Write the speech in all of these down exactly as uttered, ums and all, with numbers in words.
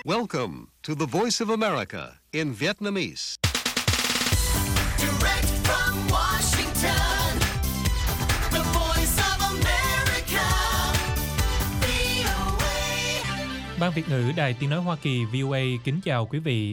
Welcome to the Voice of America in Vietnamese. Direct from Washington, the Voice of America, vê o a. Ban Việt ngữ Đài Tiếng nói Hoa Kỳ vê o a kính chào quý vị.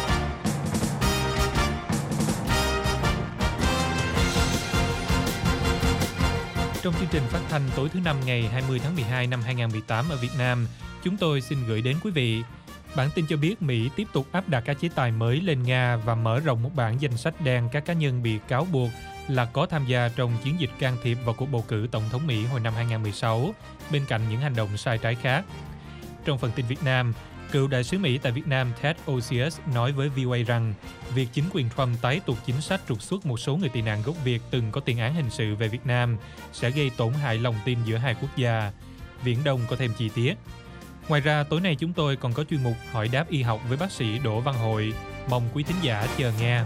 Trong chương trình phát thanh tối thứ năm ngày hai mươi tháng mười hai năm hai nghìn không trăm mười tám ở Việt Nam, chúng tôi xin gửi đến quý vị bản tin cho biết Mỹ tiếp tục áp đặt các chế tài mới lên Nga và mở rộng một bảng danh sách đen các cá nhân bị cáo buộc là có tham gia trong chiến dịch can thiệp vào cuộc bầu cử tổng thống Mỹ hồi năm hai nghìn không trăm mười sáu, bên cạnh những hành động sai trái khác. Trong phần tin Việt Nam, cựu đại sứ Mỹ tại Việt Nam Ted Osius nói với vê o a rằng việc chính quyền Trump tái tục chính sách trục xuất một số người tị nạn gốc Việt từng có tiền án hình sự về Việt Nam sẽ gây tổn hại lòng tin giữa hai quốc gia. Viễn Đông có thêm chi tiết. Ngoài ra, tối nay chúng tôi còn có chuyên mục hỏi đáp y học với bác sĩ Đỗ Văn Hội. Mong quý thính giả chờ nghe.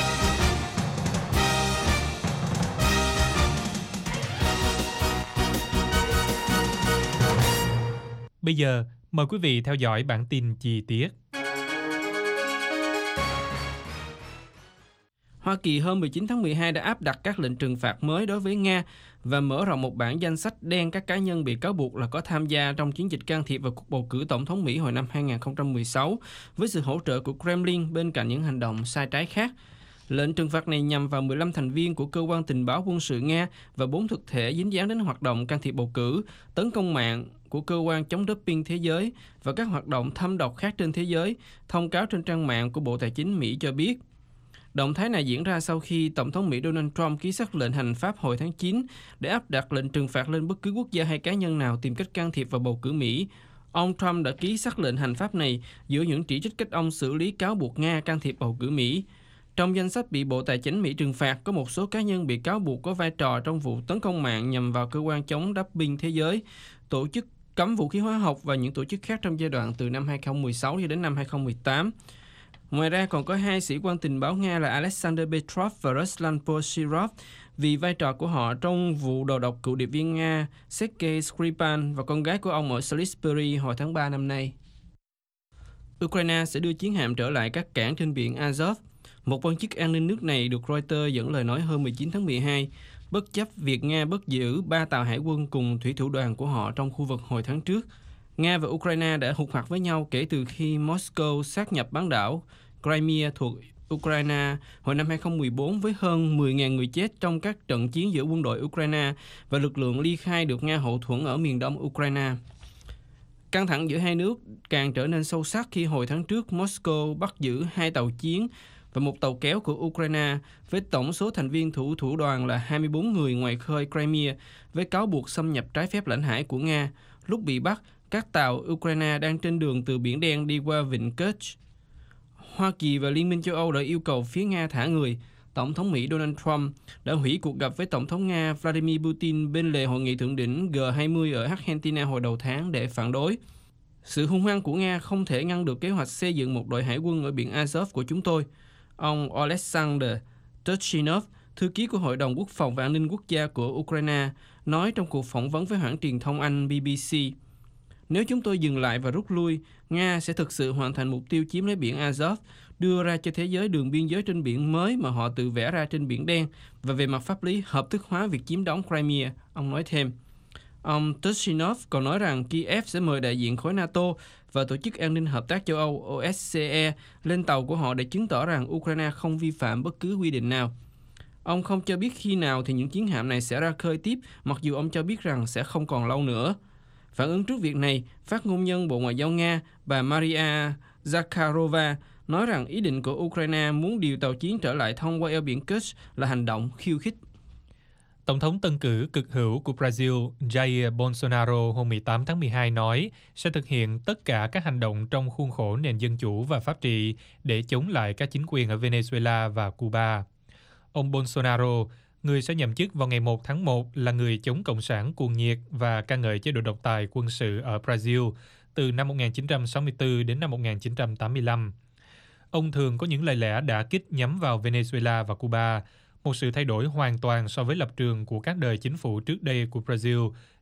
Bây giờ, mời quý vị theo dõi bản tin chi tiết. Hoa Kỳ hôm mười chín tháng mười hai đã áp đặt các lệnh trừng phạt mới đối với Nga và mở rộng một bảng danh sách đen các cá nhân bị cáo buộc là có tham gia trong chiến dịch can thiệp vào cuộc bầu cử tổng thống Mỹ hồi năm hai nghìn không trăm mười sáu với sự hỗ trợ của Kremlin bên cạnh những hành động sai trái khác. Lệnh trừng phạt này nhằm vào mười lăm thành viên của cơ quan tình báo quân sự Nga và bốn thực thể dính dáng đến hoạt động can thiệp bầu cử, tấn công mạng của cơ quan chống doping thế giới và các hoạt động thâm độc khác trên thế giới, thông cáo trên trang mạng của Bộ Tài chính Mỹ cho biết. Động thái này diễn ra sau khi Tổng thống Mỹ Donald Trump ký sắc lệnh hành pháp hồi tháng chín để áp đặt lệnh trừng phạt lên bất cứ quốc gia hay cá nhân nào tìm cách can thiệp vào bầu cử Mỹ. Ông Trump đã ký sắc lệnh hành pháp này giữa những chỉ trích cách ông xử lý cáo buộc Nga can thiệp bầu cử Mỹ. Trong danh sách bị Bộ Tài chính Mỹ trừng phạt có một số cá nhân bị cáo buộc có vai trò trong vụ tấn công mạng nhằm vào cơ quan chống doping thế giới, tổ chức cấm vũ khí hóa học và những tổ chức khác trong giai đoạn từ năm hai nghìn không trăm mười sáu cho đến năm hai nghìn không trăm mười tám. Ngoài ra còn có hai sĩ quan tình báo Nga là Alexander Petrov và Ruslan Poshirov vì vai trò của họ trong vụ đầu độc cựu điệp viên Nga Sergei Skripal và con gái của ông ở Salisbury hồi tháng ba năm nay. Ukraine sẽ đưa chiến hạm trở lại các cảng trên biển Azov. Một quan chức an ninh nước này được Reuters dẫn lời nói hôm mười chín tháng mười hai, bất chấp việc Nga bắt giữ ba tàu hải quân cùng thủy thủ đoàn của họ trong khu vực hồi tháng trước. Nga và Ukraine đã hụt hặc với nhau kể từ khi Moscow sát nhập bán đảo Crimea thuộc Ukraine hồi năm hai nghìn không trăm mười bốn với hơn mười nghìn người chết trong các trận chiến giữa quân đội Ukraine và lực lượng ly khai được Nga hậu thuẫn ở miền đông Ukraine. Căng thẳng giữa hai nước càng trở nên sâu sắc khi hồi tháng trước Moscow bắt giữ hai tàu chiến và một tàu kéo của Ukraine với tổng số thành viên thủ thủ đoàn là hai mươi bốn người ngoài khơi Crimea với cáo buộc xâm nhập trái phép lãnh hải của Nga. Lúc bị bắt, các tàu Ukraine đang trên đường từ Biển Đen đi qua Vịnh Kerch. Hoa Kỳ và Liên minh châu Âu đã yêu cầu phía Nga thả người. Tổng thống Mỹ Donald Trump đã hủy cuộc gặp với Tổng thống Nga Vladimir Putin bên lề hội nghị thượng đỉnh G hai mươi ở Argentina hồi đầu tháng để phản đối. Sự hung hăng của Nga không thể ngăn được kế hoạch xây dựng một đội hải quân ở biển Azov của chúng tôi. Ông Alexander Turchinov, thư ký của Hội đồng Quốc phòng và An ninh Quốc gia của Ukraine, nói trong cuộc phỏng vấn với hãng truyền thông Anh B B C. Nếu chúng tôi dừng lại và rút lui, Nga sẽ thực sự hoàn thành mục tiêu chiếm lấy biển Azov, đưa ra cho thế giới đường biên giới trên biển mới mà họ tự vẽ ra trên Biển Đen và về mặt pháp lý hợp thức hóa việc chiếm đóng Crimea, ông nói thêm. Ông Turchinov còn nói rằng Kiev sẽ mời đại diện khối NATO và Tổ chức An ninh Hợp tác châu Âu O S C E lên tàu của họ để chứng tỏ rằng Ukraine không vi phạm bất cứ quy định nào. Ông không cho biết khi nào thì những chiến hạm này sẽ ra khơi tiếp, mặc dù ông cho biết rằng sẽ không còn lâu nữa. Phản ứng trước việc này, phát ngôn nhân Bộ Ngoại giao Nga, bà Maria Zakharova, nói rằng ý định của Ukraine muốn điều tàu chiến trở lại thông qua eo biển Kerch là hành động khiêu khích. Tổng thống tân cử cực hữu của Brazil Jair Bolsonaro hôm mười tám tháng mười hai nói sẽ thực hiện tất cả các hành động trong khuôn khổ nền dân chủ và pháp trị để chống lại các chính quyền ở Venezuela và Cuba. Ông Bolsonaro, người sẽ nhậm chức vào ngày một tháng một, là người chống cộng sản cuồng nhiệt và ca ngợi chế độ độc tài quân sự ở Brazil từ năm một nghìn chín trăm sáu mươi tư đến năm một nghìn chín trăm tám mươi lăm. Ông thường có những lời lẽ đả kích nhắm vào Venezuela và Cuba, một sự thay đổi hoàn toàn so với lập trường của các đời chính phủ trước đây của Brazil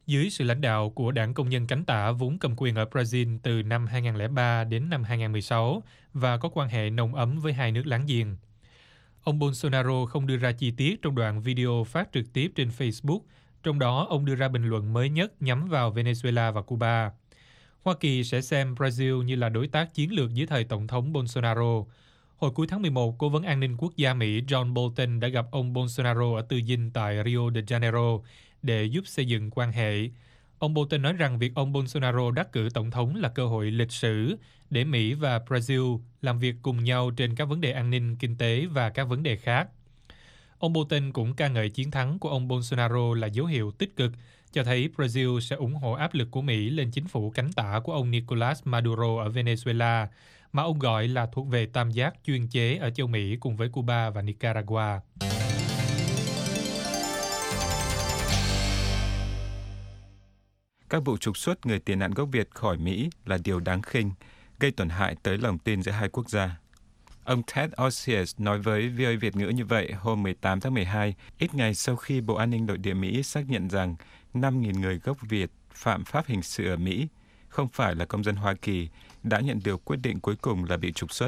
Dưới sự lãnh đạo của Đảng Công nhân cánh tả vốn cầm quyền ở Brazil từ năm hai nghìn không trăm lẻ ba đến năm hai nghìn không trăm mười sáu và có quan hệ nồng ấm với hai nước láng giềng. Ông Bolsonaro không đưa ra chi tiết trong đoạn video phát trực tiếp trên Facebook, trong đó ông đưa ra bình luận mới nhất nhắm vào Venezuela và Cuba. Hoa Kỳ sẽ xem Brazil như là đối tác chiến lược dưới thời Tổng thống Bolsonaro. Hồi cuối tháng mười một, Cố vấn An ninh Quốc gia Mỹ John Bolton đã gặp ông Bolsonaro ở tư dinh tại Rio de Janeiro để giúp xây dựng quan hệ. Ông Bolton nói rằng việc ông Bolsonaro đắc cử tổng thống là cơ hội lịch sử để Mỹ và Brazil làm việc cùng nhau trên các vấn đề an ninh, kinh tế và các vấn đề khác. Ông Bolton cũng ca ngợi chiến thắng của ông Bolsonaro là dấu hiệu tích cực, cho thấy Brazil sẽ ủng hộ áp lực của Mỹ lên chính phủ cánh tả của ông Nicolas Maduro ở Venezuela, mà ông gọi là thuộc về tam giác chuyên chế ở châu Mỹ cùng với Cuba và Nicaragua. Các vụ trục xuất người tị nạn gốc Việt khỏi Mỹ là điều đáng khinh, gây tổn hại tới lòng tin giữa hai quốc gia. Ông Ted Osius nói với vê o a Việt ngữ như vậy hôm mười tám tháng mười hai, ít ngày sau khi Bộ An ninh Nội địa Mỹ xác nhận rằng năm nghìn người gốc Việt phạm pháp hình sự ở Mỹ, không phải là công dân Hoa Kỳ, đã nhận được quyết định cuối cùng là bị trục xuất.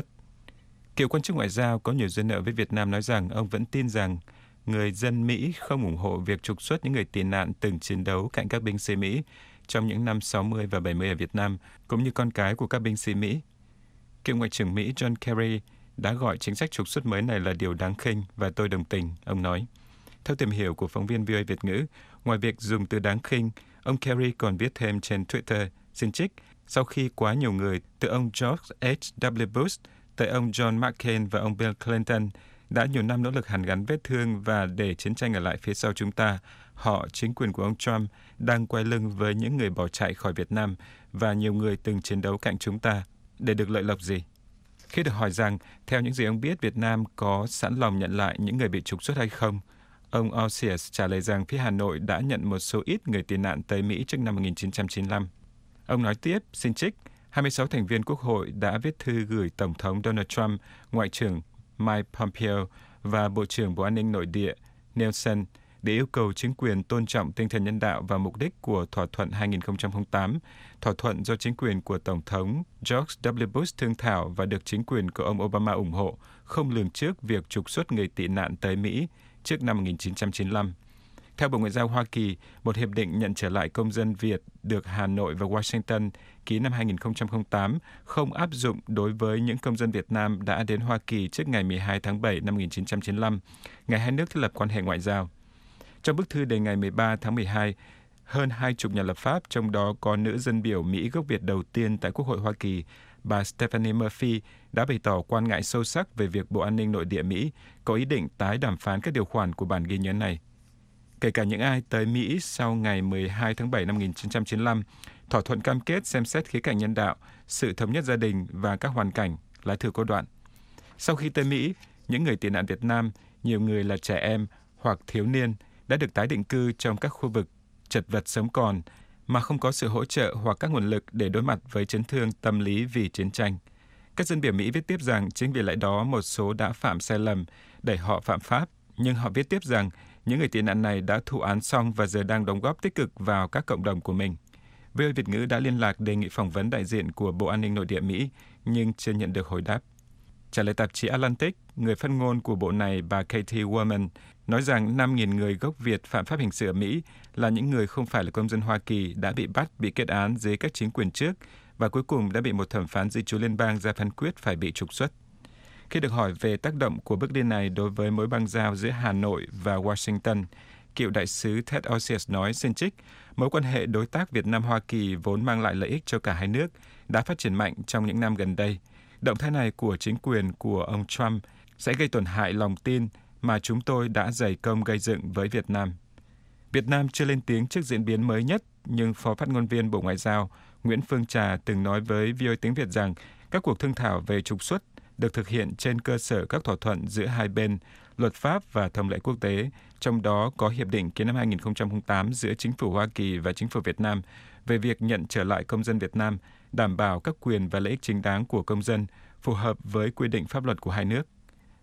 Cựu quan chức ngoại giao có nhiều dư nợ với Việt Nam nói rằng ông vẫn tin rằng người dân Mỹ không ủng hộ việc trục xuất những người tị nạn từng chiến đấu cạnh các binh sĩ Mỹ trong những năm sáu mươi và bảy mươi ở Việt Nam, cũng như con cái của các binh sĩ Mỹ. Cựu Ngoại trưởng Mỹ John Kerry đã gọi chính sách trục xuất mới này là điều đáng khinh và tôi đồng tình, ông nói. Theo tìm hiểu của phóng viên vê o a Việt ngữ, ngoài việc dùng từ đáng khinh, ông Kerry còn viết thêm trên Twitter, xin trích, sau khi quá nhiều người, từ ông George H W Bush tới ông John McCain và ông Bill Clinton, đã nhiều năm nỗ lực hàn gắn vết thương và để chiến tranh ở lại phía sau chúng ta, họ, chính quyền của ông Trump, đang quay lưng với những người bỏ chạy khỏi Việt Nam và nhiều người từng chiến đấu cạnh chúng ta, để được lợi lộc gì? Khi được hỏi rằng, theo những gì ông biết, Việt Nam có sẵn lòng nhận lại những người bị trục xuất hay không, ông Osius trả lời rằng phía Hà Nội đã nhận một số ít người tị nạn tới Mỹ trước năm một nghìn chín trăm chín mươi lăm. Ông nói tiếp, xin trích, hai mươi sáu thành viên Quốc hội đã viết thư gửi Tổng thống Donald Trump, Ngoại trưởng Mike Pompeo và Bộ trưởng Bộ An ninh Nội địa Nelson để yêu cầu chính quyền tôn trọng tinh thần nhân đạo và mục đích của thỏa thuận hai nghìn không trăm lẻ tám, thỏa thuận do chính quyền của Tổng thống George W. Bush thương thảo và được chính quyền của ông Obama ủng hộ, không lường trước việc trục xuất người tị nạn tới Mỹ trước năm một nghìn chín trăm chín mươi lăm. Theo Bộ Ngoại giao Hoa Kỳ, một hiệp định nhận trở lại công dân Việt được Hà Nội và Washington ký năm hai nghìn không trăm lẻ tám không áp dụng đối với những công dân Việt Nam đã đến Hoa Kỳ trước ngày mười hai tháng bảy năm một nghìn chín trăm chín mươi lăm, ngày hai nước thiết lập quan hệ ngoại giao. Trong bức thư đề ngày mười ba tháng mười hai, hơn hai chục nhà lập pháp, trong đó có nữ dân biểu Mỹ gốc Việt đầu tiên tại Quốc hội Hoa Kỳ, bà Stephanie Murphy, đã bày tỏ quan ngại sâu sắc về việc Bộ An ninh Nội địa Mỹ có ý định tái đàm phán các điều khoản của bản ghi nhớ này. Kể cả những ai tới Mỹ sau ngày mười hai tháng bảy năm một nghìn chín trăm chín mươi lăm, thỏa thuận cam kết xem xét khía cạnh nhân đạo, sự thống nhất gia đình và các hoàn cảnh, lá thư có đoạn. Sau khi tới Mỹ, những người tị nạn Việt Nam, nhiều người là trẻ em hoặc thiếu niên, đã được tái định cư trong các khu vực chật vật sống còn mà không có sự hỗ trợ hoặc các nguồn lực để đối mặt với chấn thương tâm lý vì chiến tranh. Các dân biểu Mỹ viết tiếp rằng chính vì lẽ đó một số đã phạm sai lầm, đẩy họ phạm pháp, nhưng họ viết tiếp rằng những người tị nạn này đã thụ án xong và giờ đang đóng góp tích cực vào các cộng đồng của mình. vê o a Việt ngữ đã liên lạc đề nghị phỏng vấn đại diện của Bộ An ninh Nội địa Mỹ, nhưng chưa nhận được hồi đáp. Trả lời tạp chí Atlantic, người phát ngôn của bộ này, bà Katie Woolman, nói rằng năm nghìn người gốc Việt phạm pháp hình sự ở Mỹ là những người không phải là công dân Hoa Kỳ đã bị bắt, bị kết án dưới các chính quyền trước và cuối cùng đã bị một thẩm phán di trú liên bang ra phán quyết phải bị trục xuất. Khi được hỏi về tác động của bước đi này đối với mối bang giao giữa Hà Nội và Washington, cựu đại sứ Ted Osius nói, xin trích, mối quan hệ đối tác Việt Nam-Hoa Kỳ vốn mang lại lợi ích cho cả hai nước đã phát triển mạnh trong những năm gần đây. Động thái này của chính quyền của ông Trump sẽ gây tổn hại lòng tin mà chúng tôi đã dày công gây dựng với Việt Nam. Việt Nam chưa lên tiếng trước diễn biến mới nhất, nhưng Phó phát ngôn viên Bộ Ngoại giao Nguyễn Phương Trà từng nói với vê o a Tiếng Việt rằng các cuộc thương thảo về trục xuất được thực hiện trên cơ sở các thỏa thuận giữa hai bên, luật pháp và thông lệ quốc tế, trong đó có hiệp định ký năm hai nghìn không trăm lẻ tám giữa chính phủ Hoa Kỳ và chính phủ Việt Nam về việc nhận trở lại công dân Việt Nam, đảm bảo các quyền và lợi ích chính đáng của công dân phù hợp với quy định pháp luật của hai nước.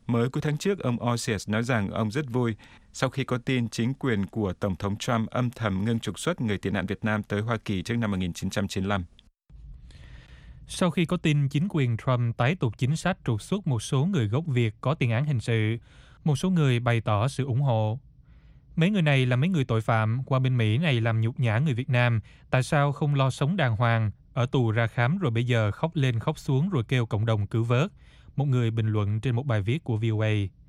Mới cuối tháng trước, ông Osius nói rằng ông rất vui sau khi có tin chính quyền của Tổng thống Trump âm thầm ngưng trục xuất người tị nạn Việt Nam tới Hoa Kỳ trước năm một nghìn chín trăm chín mươi lăm. Sau khi có tin chính quyền Trump tái tục chính sách trục xuất một số người gốc Việt có tiền án hình sự, một số người bày tỏ sự ủng hộ. Mấy người này là mấy người tội phạm, qua bên Mỹ này làm nhục nhã người Việt Nam, tại sao không lo sống đàng hoàng, ở tù ra khám rồi bây giờ khóc lên khóc xuống rồi kêu cộng đồng cứu vớt, một người bình luận trên một bài viết của vê o a.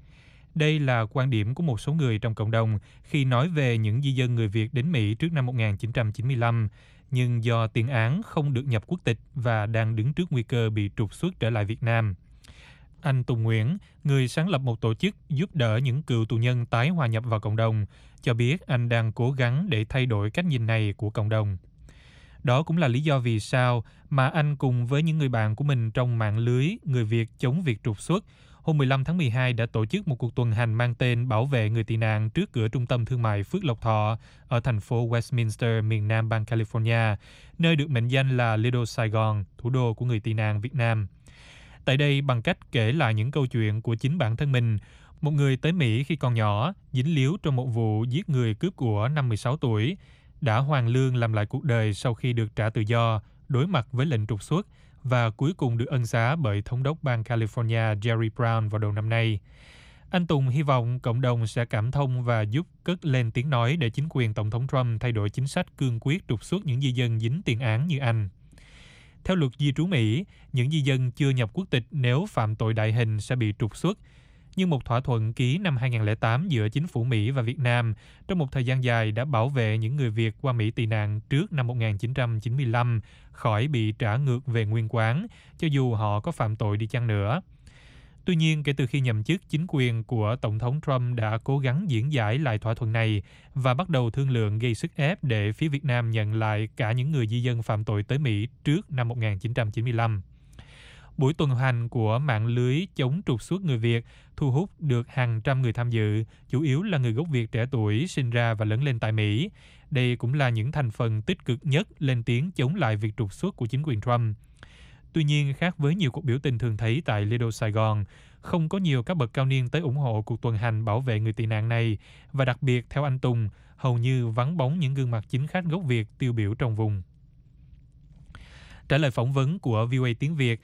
Đây là quan điểm của một số người trong cộng đồng khi nói về những di dân người Việt đến Mỹ trước năm một nghìn chín trăm chín mươi lăm, nhưng do tiền án không được nhập quốc tịch và đang đứng trước nguy cơ bị trục xuất trở lại Việt Nam. Anh Tùng Nguyễn, người sáng lập một tổ chức giúp đỡ những cựu tù nhân tái hòa nhập vào cộng đồng, cho biết anh đang cố gắng để thay đổi cách nhìn này của cộng đồng. Đó cũng là lý do vì sao mà anh cùng với những người bạn của mình trong mạng lưới Người Việt chống việc trục xuất, hôm mười lăm tháng mười hai đã tổ chức một cuộc tuần hành mang tên Bảo vệ người tị nạn trước cửa trung tâm thương mại Phước Lộc Thọ ở thành phố Westminster, miền Nam bang California, nơi được mệnh danh là Little Saigon, thủ đô của người tị nạn Việt Nam. Tại đây, bằng cách kể lại những câu chuyện của chính bản thân mình, một người tới Mỹ khi còn nhỏ, dính líu trong một vụ giết người cướp của năm mười sáu tuổi, đã hoàn lương làm lại cuộc đời sau khi được trả tự do, đối mặt với lệnh trục xuất và cuối cùng được ân xá bởi thống đốc bang California Jerry Brown vào đầu năm nay. Anh Tùng hy vọng cộng đồng sẽ cảm thông và giúp cất lên tiếng nói để chính quyền Tổng thống Trump thay đổi chính sách cương quyết trục xuất những di dân dính tiền án như anh. Theo luật di trú Mỹ, những di dân chưa nhập quốc tịch nếu phạm tội đại hình sẽ bị trục xuất. Nhưng một thỏa thuận ký năm hai nghìn không trăm lẻ tám giữa chính phủ Mỹ và Việt Nam trong một thời gian dài đã bảo vệ những người Việt qua Mỹ tị nạn trước năm một nghìn chín trăm chín mươi lăm khỏi bị trả ngược về nguyên quán, cho dù họ có phạm tội đi chăng nữa. Tuy nhiên, kể từ khi nhậm chức, chính quyền của Tổng thống Trump đã cố gắng diễn giải lại thỏa thuận này và bắt đầu thương lượng gây sức ép để phía Việt Nam nhận lại cả những người di dân phạm tội tới Mỹ trước năm một nghìn chín trăm chín mươi lăm. Buổi tuần hành của mạng lưới chống trục xuất người Việt thu hút được hàng trăm người tham dự, chủ yếu là người gốc Việt trẻ tuổi sinh ra và lớn lên tại Mỹ. Đây cũng là những thành phần tích cực nhất lên tiếng chống lại việc trục xuất của chính quyền Trump. Tuy nhiên, khác với nhiều cuộc biểu tình thường thấy tại Little Saigon, không có nhiều các bậc cao niên tới ủng hộ cuộc tuần hành bảo vệ người tị nạn này, và đặc biệt, theo anh Tùng, hầu như vắng bóng những gương mặt chính khách gốc Việt tiêu biểu trong vùng. Trả lời phỏng vấn của vê o a tiếng Việt,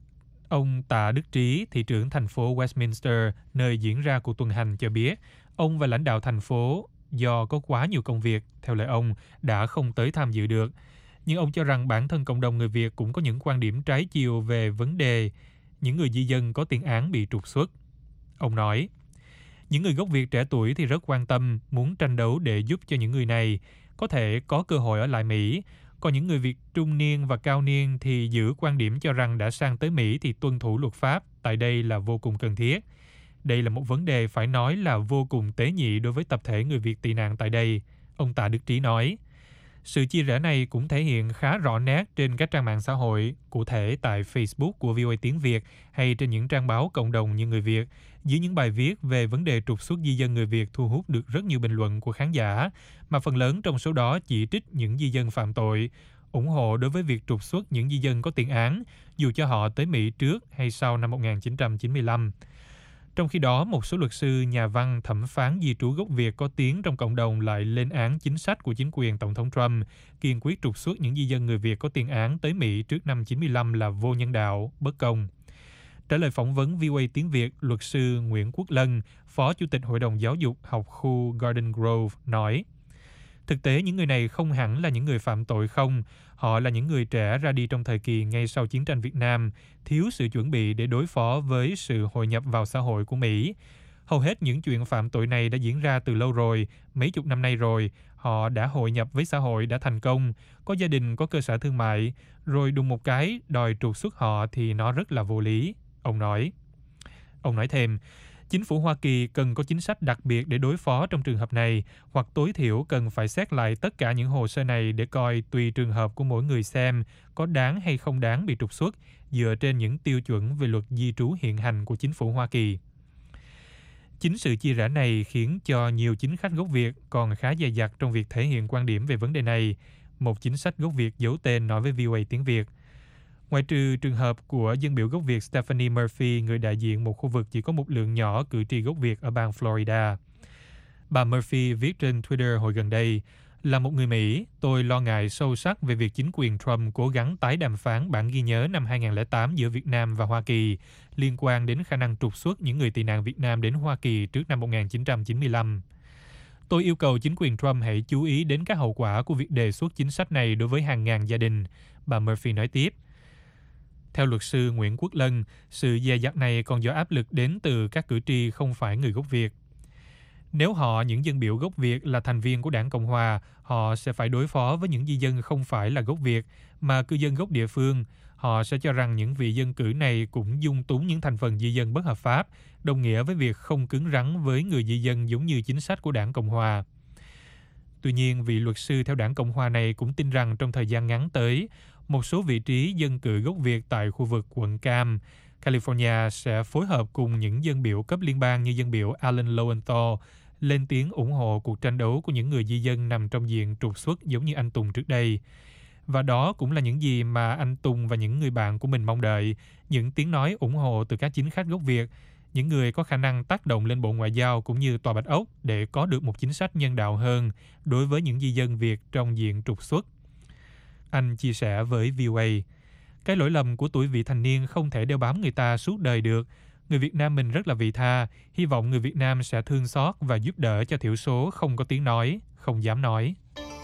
ông Tạ Đức Trí, thị trưởng thành phố Westminster, nơi diễn ra cuộc tuần hành, cho biết ông và lãnh đạo thành phố do có quá nhiều công việc, theo lời ông, đã không tới tham dự được. Nhưng ông cho rằng bản thân cộng đồng người Việt cũng có những quan điểm trái chiều về vấn đề những người di dân có tiền án bị trục xuất. Ông nói, những người gốc Việt trẻ tuổi thì rất quan tâm, muốn tranh đấu để giúp cho những người này có thể có cơ hội ở lại Mỹ. Còn những người Việt trung niên và cao niên thì giữ quan điểm cho rằng đã sang tới Mỹ thì tuân thủ luật pháp tại đây là vô cùng cần thiết. Đây là một vấn đề phải nói là vô cùng tế nhị đối với tập thể người Việt tị nạn tại đây, ông Tạ Đức Trí nói. Sự chia rẽ này cũng thể hiện khá rõ nét trên các trang mạng xã hội, cụ thể tại Facebook của vê o a tiếng Việt hay trên những trang báo cộng đồng như Người Việt, dưới những bài viết về vấn đề trục xuất di dân người Việt thu hút được rất nhiều bình luận của khán giả, mà phần lớn trong số đó chỉ trích những di dân phạm tội, ủng hộ đối với việc trục xuất những di dân có tiền án, dù cho họ tới Mỹ trước hay sau năm một nghìn chín trăm chín mươi lăm. Trong khi đó, một số luật sư, nhà văn, thẩm phán di trú gốc Việt có tiếng trong cộng đồng lại lên án chính sách của chính quyền Tổng thống Trump, kiên quyết trục xuất những di dân người Việt có tiền án tới Mỹ trước năm chín mươi lăm là vô nhân đạo, bất công. Trả lời phỏng vấn vê o a tiếng Việt, luật sư Nguyễn Quốc Lân, Phó Chủ tịch Hội đồng Giáo dục học khu Garden Grove, nói, thực tế những người này không hẳn là những người phạm tội không, họ là những người trẻ ra đi trong thời kỳ ngay sau chiến tranh Việt Nam, thiếu sự chuẩn bị để đối phó với sự hội nhập vào xã hội của Mỹ. Hầu hết những chuyện phạm tội này đã diễn ra từ lâu rồi, mấy chục năm nay rồi, họ đã hội nhập với xã hội, đã thành công, có gia đình, có cơ sở thương mại, rồi đùng một cái đòi trục xuất họ thì nó rất là vô lý, ông nói. Ông nói thêm, chính phủ Hoa Kỳ cần có chính sách đặc biệt để đối phó trong trường hợp này, hoặc tối thiểu cần phải xét lại tất cả những hồ sơ này để coi tùy trường hợp của mỗi người xem có đáng hay không đáng bị trục xuất, dựa trên những tiêu chuẩn về luật di trú hiện hành của chính phủ Hoa Kỳ. Chính sự chia rẽ này khiến cho nhiều chính khách gốc Việt còn khá dè dặt trong việc thể hiện quan điểm về vấn đề này, một chính sách gốc Việt giấu tên nói với vê o a tiếng Việt. Ngoại trừ trường hợp của dân biểu gốc Việt Stephanie Murphy, người đại diện một khu vực chỉ có một lượng nhỏ cử tri gốc Việt ở bang Florida. Bà Murphy viết trên Twitter hồi gần đây, là một người Mỹ, tôi lo ngại sâu sắc về việc chính quyền Trump cố gắng tái đàm phán bản ghi nhớ năm hai nghìn không trăm lẻ tám giữa Việt Nam và Hoa Kỳ liên quan đến khả năng trục xuất những người tị nạn Việt Nam đến Hoa Kỳ trước năm một nghìn chín trăm chín mươi lăm. Tôi yêu cầu chính quyền Trump hãy chú ý đến các hậu quả của việc đề xuất chính sách này đối với hàng ngàn gia đình, bà Murphy nói tiếp. Theo luật sư Nguyễn Quốc Lân, sự dè dặt này còn do áp lực đến từ các cử tri không phải người gốc Việt. Nếu họ, những dân biểu gốc Việt là thành viên của Đảng Cộng Hòa, họ sẽ phải đối phó với những di dân không phải là gốc Việt, mà cư dân gốc địa phương. Họ sẽ cho rằng những vị dân cử này cũng dung túng những thành phần di dân bất hợp pháp, đồng nghĩa với việc không cứng rắn với người di dân giống như chính sách của Đảng Cộng Hòa. Tuy nhiên, vị luật sư theo Đảng Cộng Hòa này cũng tin rằng trong thời gian ngắn tới, một số vị trí dân cử gốc Việt tại khu vực quận Cam, California sẽ phối hợp cùng những dân biểu cấp liên bang như dân biểu Alan Lowenthal lên tiếng ủng hộ cuộc tranh đấu của những người di dân nằm trong diện trục xuất giống như anh Tùng trước đây. Và đó cũng là những gì mà anh Tùng và những người bạn của mình mong đợi, những tiếng nói ủng hộ từ các chính khách gốc Việt, những người có khả năng tác động lên Bộ Ngoại giao cũng như Tòa Bạch Ốc để có được một chính sách nhân đạo hơn đối với những di dân Việt trong diện trục xuất. Anh chia sẻ với vê o a, cái lỗi lầm của tuổi vị thành niên không thể đeo bám người ta suốt đời được. Người Việt Nam mình rất là vị tha, hy vọng người Việt Nam sẽ thương xót và giúp đỡ cho thiểu số không có tiếng nói, không dám nói.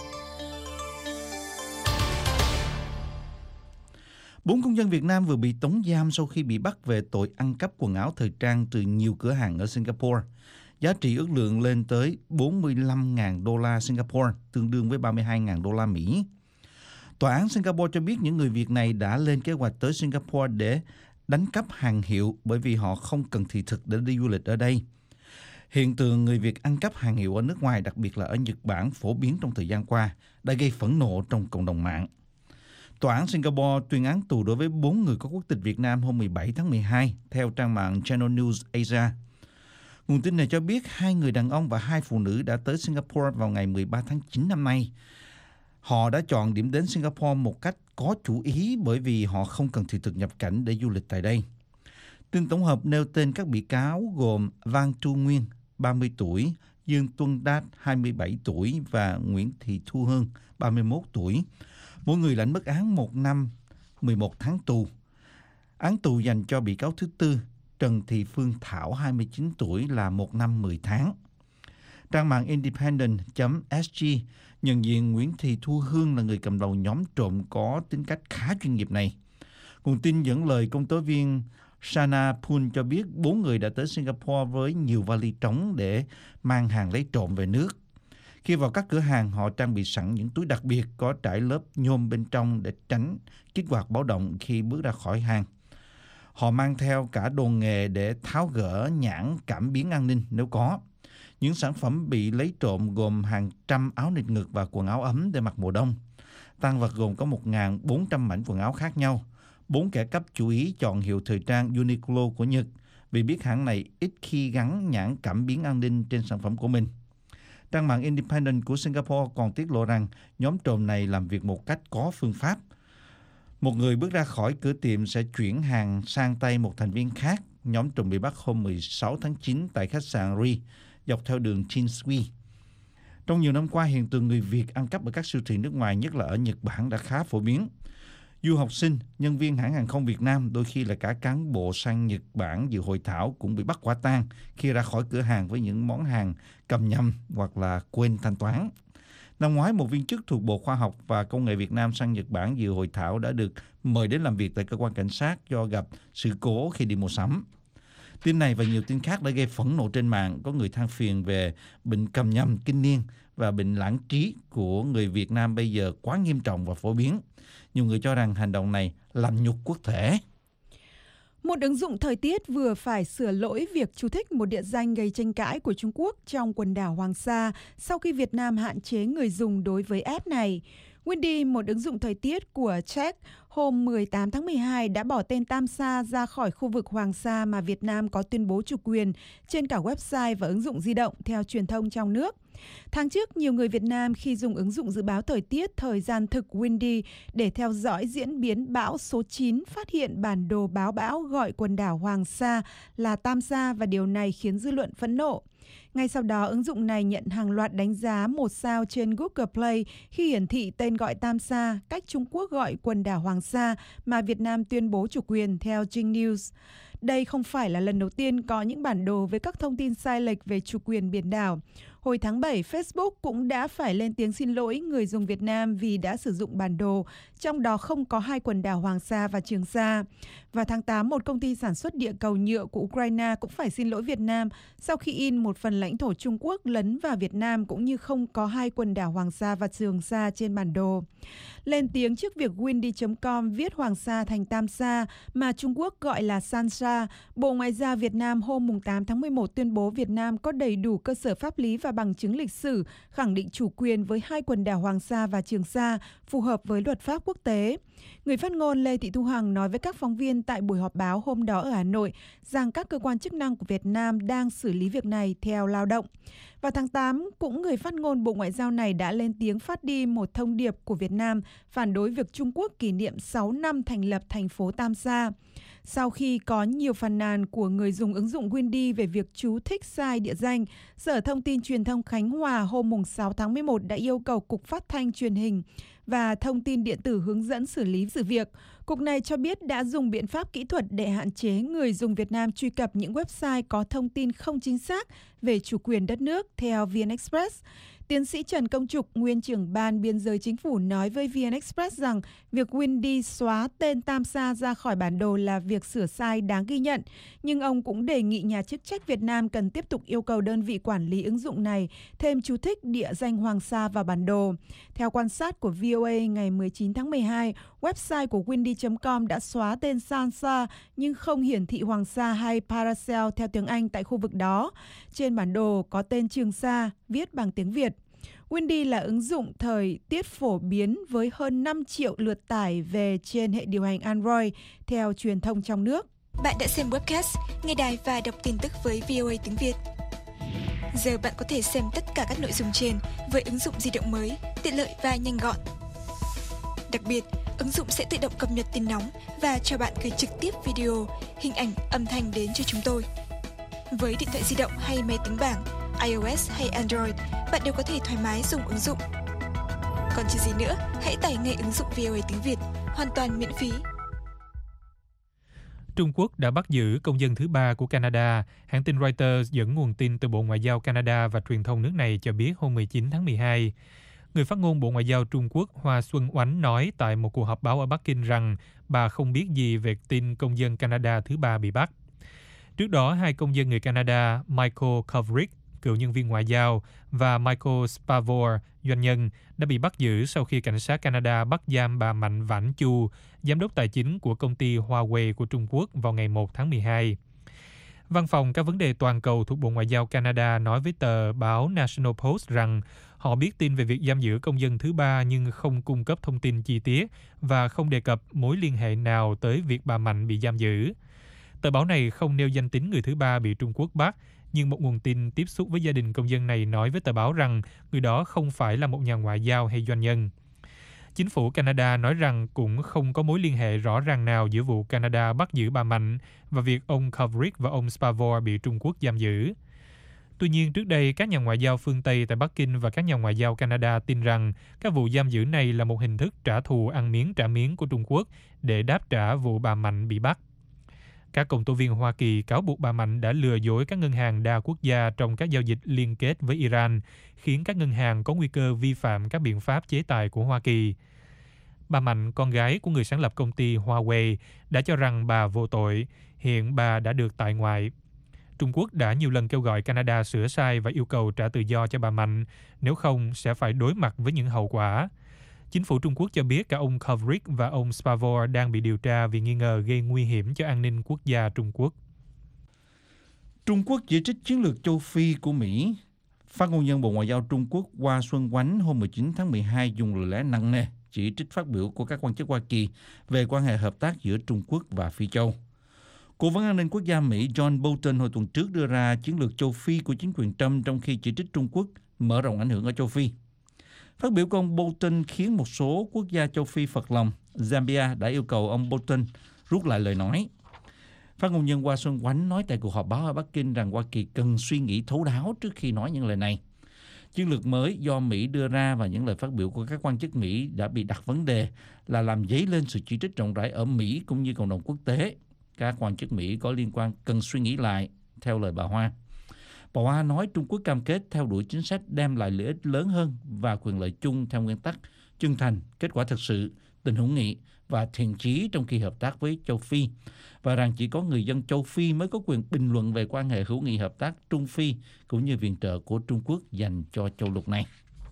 Bốn công dân Việt Nam vừa bị tống giam sau khi bị bắt về tội ăn cắp quần áo thời trang từ nhiều cửa hàng ở Singapore. Giá trị ước lượng lên tới bốn mươi lăm nghìn đô la Singapore, tương đương với ba mươi hai nghìn đô la Mỹ. Tòa án Singapore cho biết những người Việt này đã lên kế hoạch tới Singapore để đánh cắp hàng hiệu bởi vì họ không cần thị thực để đi du lịch ở đây. Hiện tượng người Việt ăn cắp hàng hiệu ở nước ngoài, đặc biệt là ở Nhật Bản, phổ biến trong thời gian qua, đã gây phẫn nộ trong cộng đồng mạng. Tòa án Singapore tuyên án tù đối với bốn người có quốc tịch Việt Nam hôm mười bảy tháng mười hai, theo trang mạng Channel News Asia. Nguồn tin này cho biết hai người đàn ông và hai phụ nữ đã tới Singapore vào ngày mười ba tháng chín năm nay. Họ đã chọn điểm đến Singapore một cách có chủ ý bởi vì họ không cần thị thực nhập cảnh để du lịch tại đây. Tin tổng hợp nêu tên các bị cáo gồm Văn Chu Nguyên, ba mươi tuổi, Dương Tuân Đát, hai mươi bảy tuổi và Nguyễn Thị Thu Hương, ba mươi mốt tuổi. Mỗi người lãnh mức án một năm, mười một tháng tù. Án tù dành cho bị cáo thứ tư, Trần Thị Phương Thảo, hai mươi chín tuổi, là một năm mười tháng. Trang mạng independent chấm s g nhận diện Nguyễn Thị Thu Hương là người cầm đầu nhóm trộm có tính cách khá chuyên nghiệp này. Nguồn tin dẫn lời công tố viên Sana Poon cho biết bốn người đã tới Singapore với nhiều vali trống để mang hàng lấy trộm về nước. Khi vào các cửa hàng, họ trang bị sẵn những túi đặc biệt có trải lớp nhôm bên trong để tránh kích hoạt báo động khi bước ra khỏi hàng. Họ mang theo cả đồ nghề để tháo gỡ nhãn cảm biến an ninh nếu có. Những sản phẩm bị lấy trộm gồm hàng trăm áo nịt ngực và quần áo ấm để mặc mùa đông. Tang vật gồm có một nghìn bốn trăm mảnh quần áo khác nhau. Bốn kẻ cắp chủ ý chọn hiệu thời trang Uniqlo của Nhật vì biết hãng này ít khi gắn nhãn cảm biến an ninh trên sản phẩm của mình. Trang mạng Independent của Singapore còn tiết lộ rằng nhóm trộm này làm việc một cách có phương pháp. Một người bước ra khỏi cửa tiệm sẽ chuyển hàng sang tay một thành viên khác. Nhóm trộm bị bắt hôm mười sáu tháng chín tại khách sạn Ri, dọc theo đường Chinsui. Trong nhiều năm qua, hiện tượng người Việt ăn cắp ở các siêu thị nước ngoài, nhất là ở Nhật Bản, đã khá phổ biến. Du học sinh, nhân viên hãng hàng không Việt Nam, đôi khi là cả cán bộ sang Nhật Bản dự hội thảo cũng bị bắt quả tang khi ra khỏi cửa hàng với những món hàng cầm nhầm hoặc là quên thanh toán. Năm ngoái, một viên chức thuộc Bộ Khoa học và Công nghệ Việt Nam sang Nhật Bản dự hội thảo đã được mời đến làm việc tại cơ quan cảnh sát do gặp sự cố khi đi mua sắm. Tin này và nhiều tin khác đã gây phẫn nộ trên mạng. Có người than phiền về bệnh cầm nhầm kinh niên và bệnh lãng trí của người Việt Nam bây giờ quá nghiêm trọng và phổ biến. Nhiều người cho rằng hành động này làm nhục quốc thể. Một ứng dụng thời tiết vừa phải sửa lỗi việc chú thích một địa danh gây tranh cãi của Trung Quốc trong quần đảo Hoàng Sa sau khi Việt Nam hạn chế người dùng đối với app này. Windy, một ứng dụng thời tiết của Czech, hôm mười tám tháng mười hai đã bỏ tên Tam Sa ra khỏi khu vực Hoàng Sa mà Việt Nam có tuyên bố chủ quyền trên cả website và ứng dụng di động theo truyền thông trong nước. Tháng trước, nhiều người Việt Nam khi dùng ứng dụng dự báo thời tiết thời gian thực Windy để theo dõi diễn biến bão số chín phát hiện bản đồ báo bão gọi quần đảo Hoàng Sa là Tam Sa và điều này khiến dư luận phẫn nộ. Ngay sau đó, ứng dụng này nhận hàng loạt đánh giá một sao trên Google Play khi hiển thị tên gọi Tam Sa, cách Trung Quốc gọi quần đảo Hoàng Sa mà Việt Nam tuyên bố chủ quyền theo Trinh News. Đây không phải là lần đầu tiên có những bản đồ với các thông tin sai lệch về chủ quyền biển đảo. Hồi tháng bảy, Facebook cũng đã phải lên tiếng xin lỗi người dùng Việt Nam vì đã sử dụng bản đồ, trong đó không có hai quần đảo Hoàng Sa và Trường Sa. Và tháng tám, một công ty sản xuất địa cầu nhựa của Ukraine cũng phải xin lỗi Việt Nam sau khi in một phần lãnh thổ Trung Quốc lấn vào Việt Nam cũng như không có hai quần đảo Hoàng Sa và Trường Sa trên bản đồ. Lên tiếng trước việc Windy chấm com viết Hoàng Sa thành Tam Sa mà Trung Quốc gọi là San Sa, Bộ Ngoại giao Việt Nam hôm tám tháng mười một tuyên bố Việt Nam có đầy đủ cơ sở pháp lý và bằng chứng lịch sử khẳng định chủ quyền với hai quần đảo Hoàng Sa và Trường Sa phù hợp với luật pháp quốc tế. Người phát ngôn Lê Thị Thu Hằng nói với các phóng viên tại buổi họp báo hôm đó ở Hà Nội rằng các cơ quan chức năng của Việt Nam đang xử lý việc này theo lao động. Vào tháng tám, cũng người phát ngôn Bộ Ngoại giao này đã lên tiếng phát đi một thông điệp của Việt Nam phản đối việc Trung Quốc kỷ niệm sáu năm thành lập thành phố Tam Sa. Sau khi có nhiều phàn nàn của người dùng ứng dụng Windy về việc chú thích sai địa danh, Sở Thông tin Truyền thông Khánh Hòa hôm sáu tháng mười một đã yêu cầu Cục Phát thanh Truyền hình và Thông tin điện tử hướng dẫn xử lý sự việc. Cục này cho biết đã dùng biện pháp kỹ thuật để hạn chế người dùng Việt Nam truy cập những website có thông tin không chính xác về chủ quyền đất nước theo vê en Express. Tiến sĩ Trần Công Trục, nguyên trưởng ban biên giới chính phủ nói với vê en Express rằng việc Windy xóa tên Tam Sa ra khỏi bản đồ là việc sửa sai đáng ghi nhận, nhưng ông cũng đề nghị nhà chức trách Việt Nam cần tiếp tục yêu cầu đơn vị quản lý ứng dụng này thêm chú thích địa danh Hoàng Sa vào bản đồ. Theo quan sát của vê o a ngày mười chín tháng mười hai, website của Windy chấm com đã xóa tên San Sa nhưng không hiển thị Hoàng Sa hay Paracel theo tiếng Anh tại khu vực đó. Trên bản đồ có tên Trường Sa viết bằng tiếng Việt. Windy là ứng dụng thời tiết phổ biến với hơn năm triệu lượt tải về trên hệ điều hành Android theo truyền thông trong nước. Bạn đã xem webcast, nghe đài và đọc tin tức với vê o a tiếng Việt. Giờ bạn có thể xem tất cả các nội dung trên với ứng dụng di động mới, tiện lợi và nhanh gọn. Đặc biệt, ứng dụng sẽ tự động cập nhật tin nóng và cho bạn gửi trực tiếp video, hình ảnh, âm thanh đến cho chúng tôi. Với điện thoại di động hay máy tính bảng, iOS hay Android, bạn đều có thể thoải mái dùng ứng dụng. Còn chờ gì nữa, hãy tải ngay ứng dụng vê o a tiếng Việt, hoàn toàn miễn phí. Trung Quốc đã bắt giữ công dân thứ ba của Canada. Hãng tin Reuters dẫn nguồn tin từ Bộ Ngoại giao Canada và truyền thông nước này cho biết hôm mười chín tháng mười hai. Người phát ngôn Bộ Ngoại giao Trung Quốc Hoa Xuân Oánh nói tại một cuộc họp báo ở Bắc Kinh rằng bà không biết gì về tin công dân Canada thứ ba bị bắt. Trước đó, hai công dân người Canada, Michael Kovrig, cựu nhân viên ngoại giao, và Michael Spavor, doanh nhân, đã bị bắt giữ sau khi cảnh sát Canada bắt giam bà Mạnh Vãn Chu, giám đốc tài chính của công ty Huawei của Trung Quốc vào ngày một tháng mười hai. Văn phòng các vấn đề toàn cầu thuộc Bộ Ngoại giao Canada nói với tờ báo National Post rằng họ biết tin về việc giam giữ công dân thứ ba nhưng không cung cấp thông tin chi tiết và không đề cập mối liên hệ nào tới việc bà Mạnh bị giam giữ. Tờ báo này không nêu danh tính người thứ ba bị Trung Quốc bắt, nhưng một nguồn tin tiếp xúc với gia đình công dân này nói với tờ báo rằng người đó không phải là một nhà ngoại giao hay doanh nhân. Chính phủ Canada nói rằng cũng không có mối liên hệ rõ ràng nào giữa vụ Canada bắt giữ bà Mạnh và việc ông Kovrig và ông Spavor bị Trung Quốc giam giữ. Tuy nhiên, trước đây, các nhà ngoại giao phương Tây tại Bắc Kinh và các nhà ngoại giao Canada tin rằng các vụ giam giữ này là một hình thức trả thù ăn miếng trả miếng của Trung Quốc để đáp trả vụ bà Mạnh bị bắt. Các công tố viên Hoa Kỳ cáo buộc bà Mạnh đã lừa dối các ngân hàng đa quốc gia trong các giao dịch liên kết với Iran, khiến các ngân hàng có nguy cơ vi phạm các biện pháp chế tài của Hoa Kỳ. Bà Mạnh, con gái của người sáng lập công ty Huawei, đã cho rằng bà vô tội. Hiện bà đã được tại ngoại. Trung Quốc đã nhiều lần kêu gọi Canada sửa sai và yêu cầu trả tự do cho bà Mạnh, nếu không sẽ phải đối mặt với những hậu quả. Chính phủ Trung Quốc cho biết cả ông Kovrig và ông Spavor đang bị điều tra vì nghi ngờ gây nguy hiểm cho an ninh quốc gia Trung Quốc. Trung Quốc chỉ trích chiến lược châu Phi của Mỹ. Phát ngôn nhân Bộ Ngoại giao Trung Quốc Hoa Xuân Oánh hôm mười chín tháng mười hai dùng lời lẽ nặng nề chỉ trích phát biểu của các quan chức Hoa Kỳ về quan hệ hợp tác giữa Trung Quốc và Phi Châu. Cố vấn an ninh quốc gia Mỹ John Bolton hồi tuần trước đưa ra chiến lược châu Phi của chính quyền Trump trong khi chỉ trích Trung Quốc mở rộng ảnh hưởng ở châu Phi. Phát biểu của ông Bolton khiến một số quốc gia châu Phi phật lòng. Zambia đã yêu cầu ông Bolton rút lại lời nói. Phát ngôn nhân Hoa Xuân Oánh nói tại cuộc họp báo ở Bắc Kinh rằng Hoa Kỳ cần suy nghĩ thấu đáo trước khi nói những lời này. Chiến lược mới do Mỹ đưa ra và những lời phát biểu của các quan chức Mỹ đã bị đặt vấn đề là làm dấy lên sự chỉ trích rộng rãi ở Mỹ cũng như cộng đồng quốc tế. Các quan chức Mỹ có liên quan cần suy nghĩ lại, theo lời bà Hoa. Bà Hoa nói Trung Quốc cam kết theo đuổi chính sách đem lại lợi ích lớn hơn và quyền lợi chung theo nguyên tắc chân thành, kết quả thực sự, tình hữu nghị và thiện chí trong khi hợp tác với châu Phi, và rằng chỉ có người dân châu Phi mới có quyền bình luận về quan hệ hữu nghị hợp tác Trung Phi cũng như viện trợ của Trung Quốc dành cho châu lục này.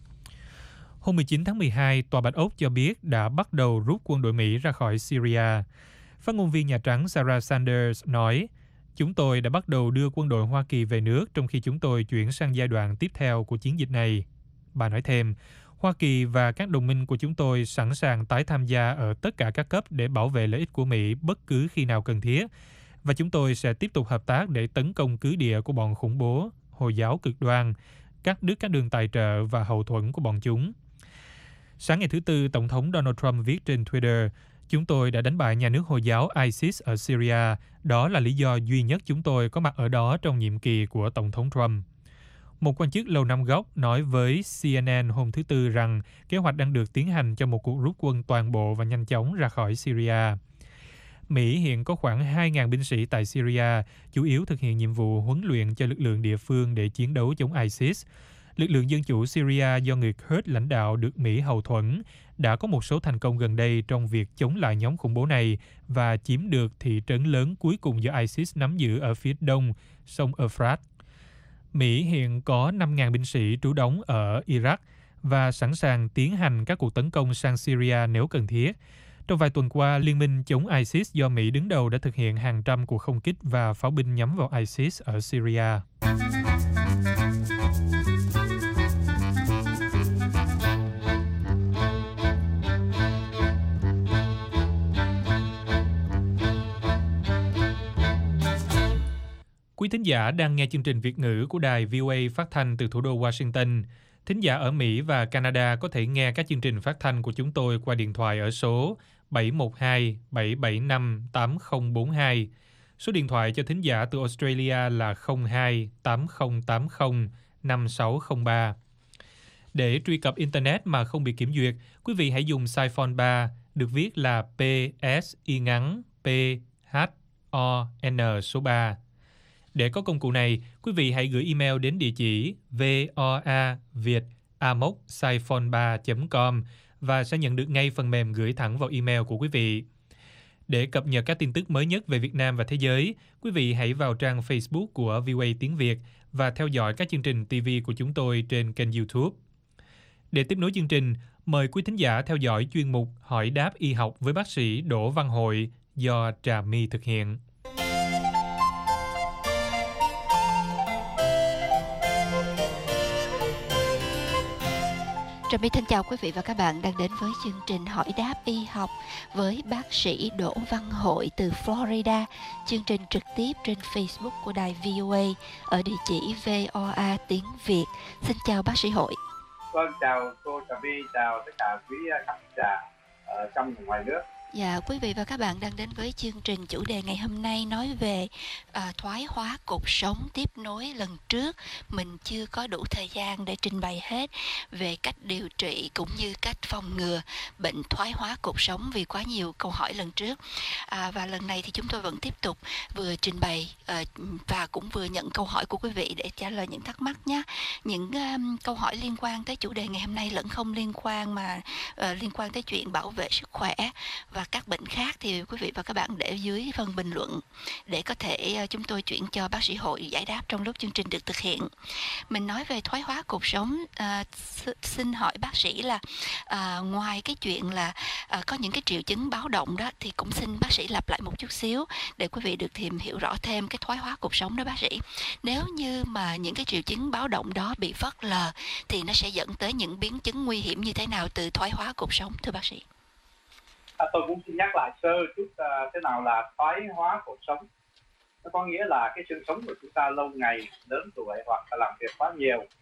Hôm mười chín tháng mười hai, Tòa Bạch Ốc cho biết đã bắt đầu rút quân đội Mỹ ra khỏi Syria. Phát ngôn viên Nhà Trắng Sarah Sanders nói, chúng tôi đã bắt đầu đưa quân đội Hoa Kỳ về nước trong khi chúng tôi chuyển sang giai đoạn tiếp theo của chiến dịch này. Bà nói thêm, Hoa Kỳ và các đồng minh của chúng tôi sẵn sàng tái tham gia ở tất cả các cấp để bảo vệ lợi ích của Mỹ bất cứ khi nào cần thiết. Và chúng tôi sẽ tiếp tục hợp tác để tấn công cứ địa của bọn khủng bố, Hồi giáo cực đoan, cắt đứt các đường tài trợ và hậu thuẫn của bọn chúng. Sáng ngày thứ Tư, Tổng thống Donald Trump viết trên Twitter, chúng tôi đã đánh bại nhà nước Hồi giáo ISIS ở Syria. Đó là lý do duy nhất chúng tôi có mặt ở đó trong nhiệm kỳ của Tổng thống Trump. Một quan chức Lầu Năm Góc nói với C N N hôm thứ Tư rằng kế hoạch đang được tiến hành cho một cuộc rút quân toàn bộ và nhanh chóng ra khỏi Syria. Mỹ hiện có khoảng hai nghìn binh sĩ tại Syria, chủ yếu thực hiện nhiệm vụ huấn luyện cho lực lượng địa phương để chiến đấu chống ISIS. Lực lượng Dân chủ Syria do người Kurd lãnh đạo được Mỹ hậu thuẫn đã có một số thành công gần đây trong việc chống lại nhóm khủng bố này và chiếm được thị trấn lớn cuối cùng do ISIS nắm giữ ở phía đông, sông Euphrates. Mỹ hiện có năm nghìn binh sĩ trú đóng ở Iraq và sẵn sàng tiến hành các cuộc tấn công sang Syria nếu cần thiết. Trong vài tuần qua, Liên minh chống ISIS do Mỹ đứng đầu đã thực hiện hàng trăm cuộc không kích và pháo binh nhắm vào ISIS ở Syria. Quý thính giả đang nghe chương trình Việt ngữ của đài V O A phát thanh từ thủ đô Washington. Thính giả ở Mỹ và Canada có thể nghe các chương trình phát thanh của chúng tôi qua điện thoại ở số bảy một hai bảy bảy năm tám không bốn hai. Số điện thoại cho thính giả từ Australia là không hai tám không tám không năm sáu không ba. Để truy cập Internet mà không bị kiểm duyệt, quý vị hãy dùng Siphon ba, được viết là P S Y ngắn P H O N số ba. Để có công cụ này, quý vị hãy gửi email đến địa chỉ voaviet a m o c siphon ba chấm com và sẽ nhận được ngay phần mềm gửi thẳng vào email của quý vị. Để cập nhật các tin tức mới nhất về Việt Nam và thế giới, quý vị hãy vào trang Facebook của V O A Tiếng Việt và theo dõi các chương trình ti vi của chúng tôi trên kênh YouTube. Để tiếp nối chương trình, mời quý thính giả theo dõi chuyên mục Hỏi đáp y học với bác sĩ Đỗ Văn Hội do Trà My thực hiện. Trà My thân chào quý vị và các bạn đang đến với chương trình Hỏi đáp y học với bác sĩ Đỗ Văn Hội từ Florida. Chương trình trực tiếp trên Facebook của đài V O A ở địa chỉ V O A Tiếng Việt. Xin chào bác sĩ Hội. Vâng, chào cô Trà My, chào tất cả quý khán giả ở trong và ngoài nước. Dạ, quý vị và các bạn đang đến với chương trình chủ đề ngày hôm nay nói về à, thoái hóa cột sống. Tiếp nối lần trước mình chưa có đủ thời gian để trình bày hết về cách điều trị cũng như cách phòng ngừa bệnh thoái hóa cột sống vì quá nhiều câu hỏi lần trước. À, và lần này thì chúng tôi vẫn tiếp tục vừa trình bày à, và cũng vừa nhận câu hỏi của quý vị để trả lời những thắc mắc nhé. Những um, câu hỏi liên quan tới chủ đề ngày hôm nay lẫn không liên quan mà uh, liên quan tới chuyện bảo vệ sức khỏe và các bệnh khác thì quý vị và các bạn để dưới phần bình luận để có thể chúng tôi chuyển cho bác sĩ Hội giải đáp trong lúc chương trình được thực hiện. Mình nói về thoái hóa cột sống, à, xin hỏi bác sĩ là à, ngoài cái chuyện là à, có những cái triệu chứng báo động đó thì cũng xin bác sĩ lặp lại một chút xíu để quý vị được tìm hiểu rõ thêm cái thoái hóa cột sống đó bác sĩ. Nếu như mà những cái triệu chứng báo động đó bị phớt lờ thì nó sẽ dẫn tới những biến chứng nguy hiểm như thế nào từ thoái hóa cột sống thưa bác sĩ? À, tôi cũng xin nhắc lại sơ chút uh, thế nào là thoái hóa cột sống. Nó có nghĩa là cái xương sống của chúng ta lâu ngày lớn tuổi hoặc là làm việc quá nhiều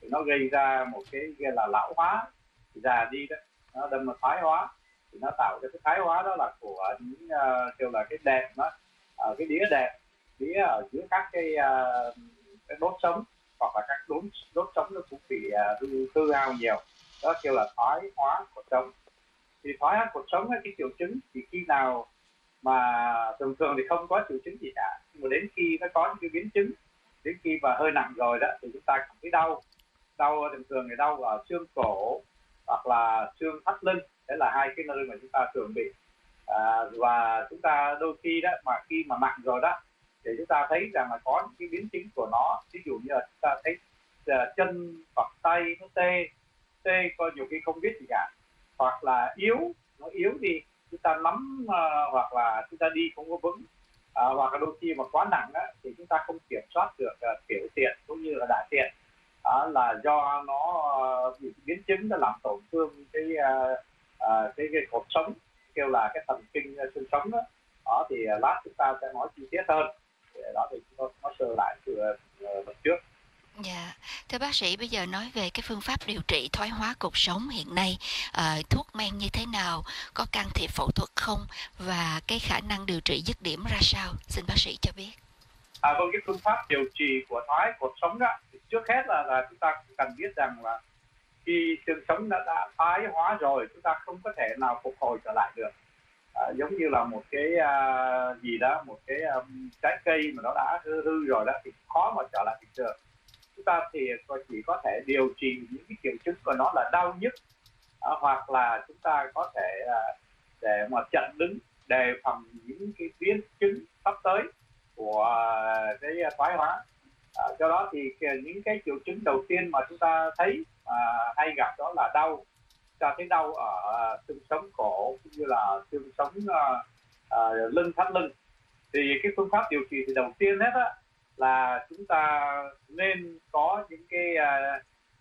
thì nó gây ra một cái gọi là lão hóa, già đi đó, nó đâm vào thoái hóa, thì nó tạo ra cái thoái hóa đó là của những uh, kêu là cái đệm đó, uh, cái đĩa đệm, đĩa ở giữa các cái, uh, cái đốt sống hoặc là các đốt đốt sống nó cũng bị uh, hư, hư hao nhiều, đó kêu là thoái hóa cột sống. Thì thoái hóa cột sống cái triệu chứng thì khi nào mà thường thường thì không có triệu chứng gì cả, nhưng mà đến khi nó có những cái biến chứng, đến khi mà hơi nặng rồi đó thì chúng ta cảm thấy đau, đau thường thường thì đau ở xương cổ hoặc là xương thắt lưng, đấy là hai cái nơi mà chúng ta thường bị. À, và chúng ta đôi khi đó mà khi mà nặng rồi đó thì chúng ta thấy rằng là có những cái biến chứng của nó, ví dụ như là chúng ta thấy uh, chân hoặc tay nó tê, tê coi nhiều khi không biết gì cả, hoặc là yếu, nó yếu đi, chúng ta nắm uh, hoặc là chúng ta đi không có vững, uh, hoặc là đôi khi mà quá nặng đó, thì chúng ta không kiểm soát được uh, tiểu tiện cũng như là đại tiện, uh, là do nó uh, bị biến chứng nó làm tổn thương cái uh, uh, cái, cái cột sống, kêu là cái thần kinh uh, xương sống đó. Đó thì uh, lát chúng ta sẽ nói chi tiết hơn. Thì đó thì chúng tôi nói sơ lại từ uh, lần trước. Dạ, thưa bác sĩ, bây giờ nói về cái phương pháp điều trị thoái hóa cột sống hiện nay, uh, thuốc men như thế nào, có can thiệp phẫu thuật không, và cái khả năng điều trị dứt điểm ra sao? Xin bác sĩ cho biết. À, vâng, cái phương pháp điều trị của thoái cột sống đó, thì trước hết là, là chúng ta cần biết rằng là khi xương sống đã, đã thoái hóa rồi, chúng ta không có thể nào phục hồi trở lại được. À, giống như là một cái uh, gì đó, một cái um, trái cây mà nó đã hư, hư rồi đó thì khó mà trở lại bình thường. Chúng ta thì chỉ có thể điều trị những cái triệu chứng của nó là đau nhức, à, hoặc là chúng ta có thể uh, để mà chặn đứng, đề phòng những cái biến chứng sắp tới của uh, cái thoái hóa. À, do đó thì những cái triệu chứng đầu tiên mà chúng ta thấy uh, hay gặp đó là đau. Chúng ta thấy đau ở xương sống cổ cũng như là xương sống uh, uh, lưng, thắt lưng. Thì cái phương pháp điều trị thì đầu tiên hết á là chúng ta nên có những cái uh,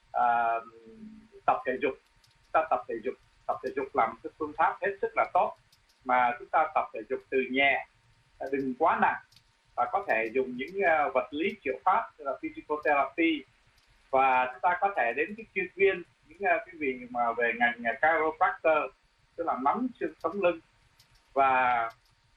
uh, tập thể dục. Chúng ta tập thể dục, tập thể dục là một cái phương pháp hết sức là tốt, mà chúng ta tập thể dục từ nhẹ, đừng quá nặng, và có thể dùng những uh, vật lý triệu pháp như là physical therapy, và chúng ta có thể đến cái chuyên viên, những uh, cái vị mà về ngành uh, chiropractor, tức là nắm xương sống lưng, và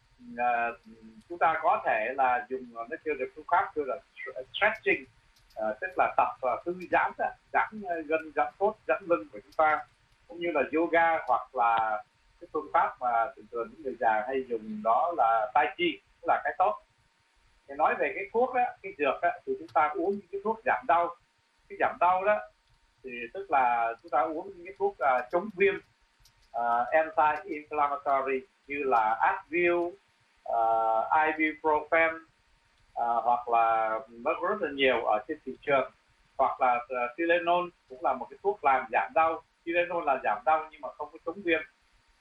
uh, chúng ta có thể là dùng uh, nó kêu được phương pháp kêu là stretching, uh, tức là tập uh, thư giãn, giãn uh, gân, giãn cốt, giãn lưng của chúng ta, cũng như là yoga, hoặc là cái phương pháp mà thường thường những người già hay dùng đó là tai chi, tức là cái tốt. Thì nói về cái thuốc á, cái dược á, thì chúng ta uống những cái thuốc giảm đau. Cái giảm đau đó thì tức là chúng ta uống những cái thuốc uh, chống viêm, uh, anti-inflammatory như là Advil, uh, ibuprofen, uh, hoặc là nó có rất là nhiều ở trên thị trường, hoặc là uh, Tylenol cũng là một cái thuốc làm giảm đau. Tylenol là giảm đau nhưng mà không có chống viêm.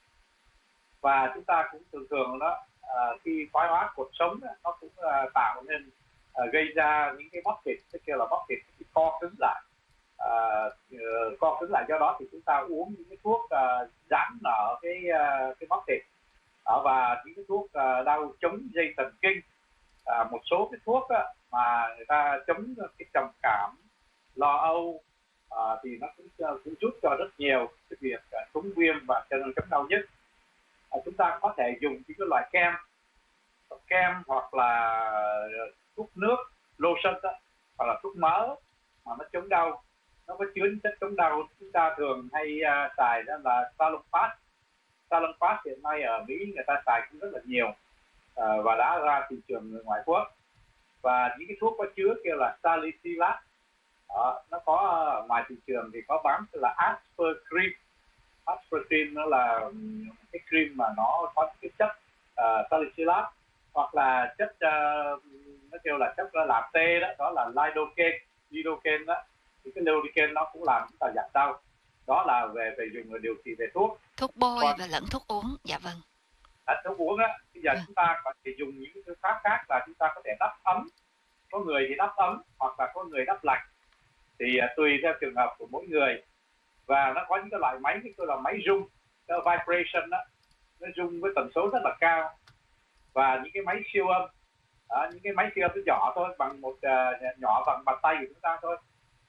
Và chúng ta cũng thường thường đó uh, khi thoái hóa cột sống đó, nó cũng uh, tạo nên uh, gây ra những cái bắp thịt, tức là bắp thịt bị co cứng lại, uh, uh, co cứng lại. Do đó thì chúng ta uống những cái thuốc uh, giãn ở cái uh, cái bắp thịt, uh, và những cái thuốc uh, đau chống dây thần kinh, uh, một số cái thuốc uh, mà người ta chống cái trầm cảm, lo âu, uh, thì nó cũng, uh, cũng giúp cho rất nhiều cái việc uh, chống viêm và chống đau nhức. À, chúng ta có thể dùng những cái loại kem, kem hoặc là thuốc nước, lotion đó, hoặc là thuốc mỡ mà nó chống đau, nó có chứa chất chống đau. Chúng ta thường hay uh, xài đó là Salonpas. Salonpas hiện nay ở Mỹ người ta xài cũng rất là nhiều, uh, và đã ra thị trường người ngoại quốc. Và những cái thuốc có chứa kêu là Salicylate, đó, nó có ở ngoài thị trường thì có bán là Asper Cream. Asper Cream nó là cái cream mà nó có cái chất uh, salicylate, hoặc là chất uh, nó kêu là chất làm tê đó, đó là lidocaine, lidocaine đó, thì cái lidocaine nó cũng làm chúng ta giảm đau. Đó là về về dùng điều trị về thuốc. Thuốc bôi Còn, và lẫn thuốc uống, dạ vâng. À, thuốc uống á, bây giờ ừ. chúng ta có thể dùng những phương pháp khác là chúng ta có thể đắp ấm. Có người thì đắp ấm, hoặc là có người đắp lạnh, thì uh, tùy theo trường hợp của mỗi người. Và nó có những cái loại máy, cái là máy rung, cái vibration đó, nó rung với tần số rất là cao. Và những cái máy siêu âm, đó, những cái máy siêu âm nó nhỏ thôi, bằng một uh, nhỏ bằng bàn tay của chúng ta thôi,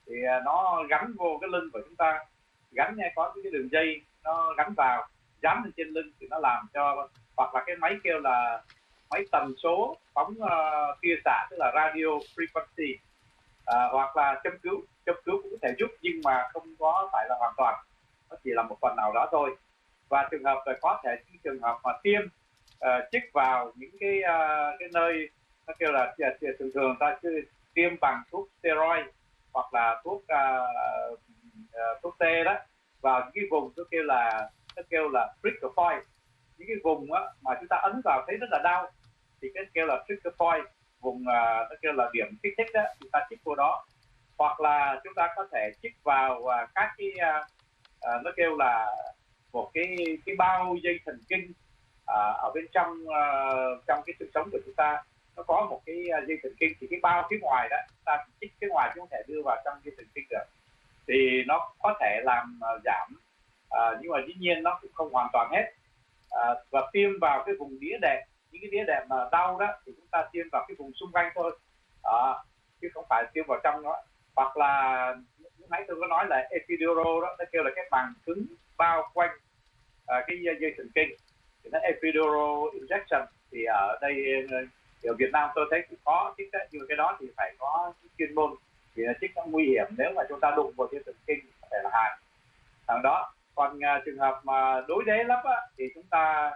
thì uh, nó gắn vô cái lưng của chúng ta, gắn nghe có cái đường dây nó gắn vào dán lên trên lưng thì nó làm cho, hoặc là cái máy kêu là máy tần số phóng uh, tia xạ, tức là radio frequency, uh, hoặc là châm cứu. Châm cứu cũng có thể giúp nhưng mà không có phải là hoàn toàn, nó chỉ là một phần nào đó thôi. Và trường hợp là có thể những trường hợp mà tiêm uh, chích vào những cái uh, cái nơi nó kêu là thường thường ta tiêm bằng thuốc steroid hoặc là thuốc uh, uh, thuốc tê đó vào những cái vùng nó kêu là nó kêu là trigger point, những cái vùng á, mà chúng ta ấn vào thấy rất là đau thì cái kêu là trigger point, vùng uh, nó kêu là điểm kích thích đó, chúng ta chích vô đó. Hoặc là chúng ta có thể chích vào uh, các cái uh, uh, nó kêu là một cái cái bao dây thần kinh uh, ở bên trong uh, trong cái xương sống của chúng ta, nó có một cái dây thần kinh, thì cái bao phía ngoài đó chúng ta chích phía ngoài chứ không thể đưa vào trong dây thần kinh được, thì nó có thể làm uh, giảm uh, nhưng mà dĩ nhiên nó cũng không hoàn toàn hết. Uh, và tiêm vào cái vùng đĩa đệm, những cái đĩa đệm mà đau đó thì chúng ta tiêm vào cái vùng xung quanh thôi, uh, chứ không phải tiêm vào trong đó. Hoặc là lúc nãy tôi có nói là epidural đó, nó kêu là cái màng cứng bao quanh uh, cái dây thần kinh, thì nó epidural injection. Thì ở đây ở Việt Nam tôi thấy cũng có chích đấy, nhưng mà cái đó thì phải có chuyên môn, vì là chích nó nguy hiểm, nếu mà chúng ta đụng vào dây thần kinh có thể là hại thằng đó. Còn uh, trường hợp mà đối đế lắm á, thì chúng ta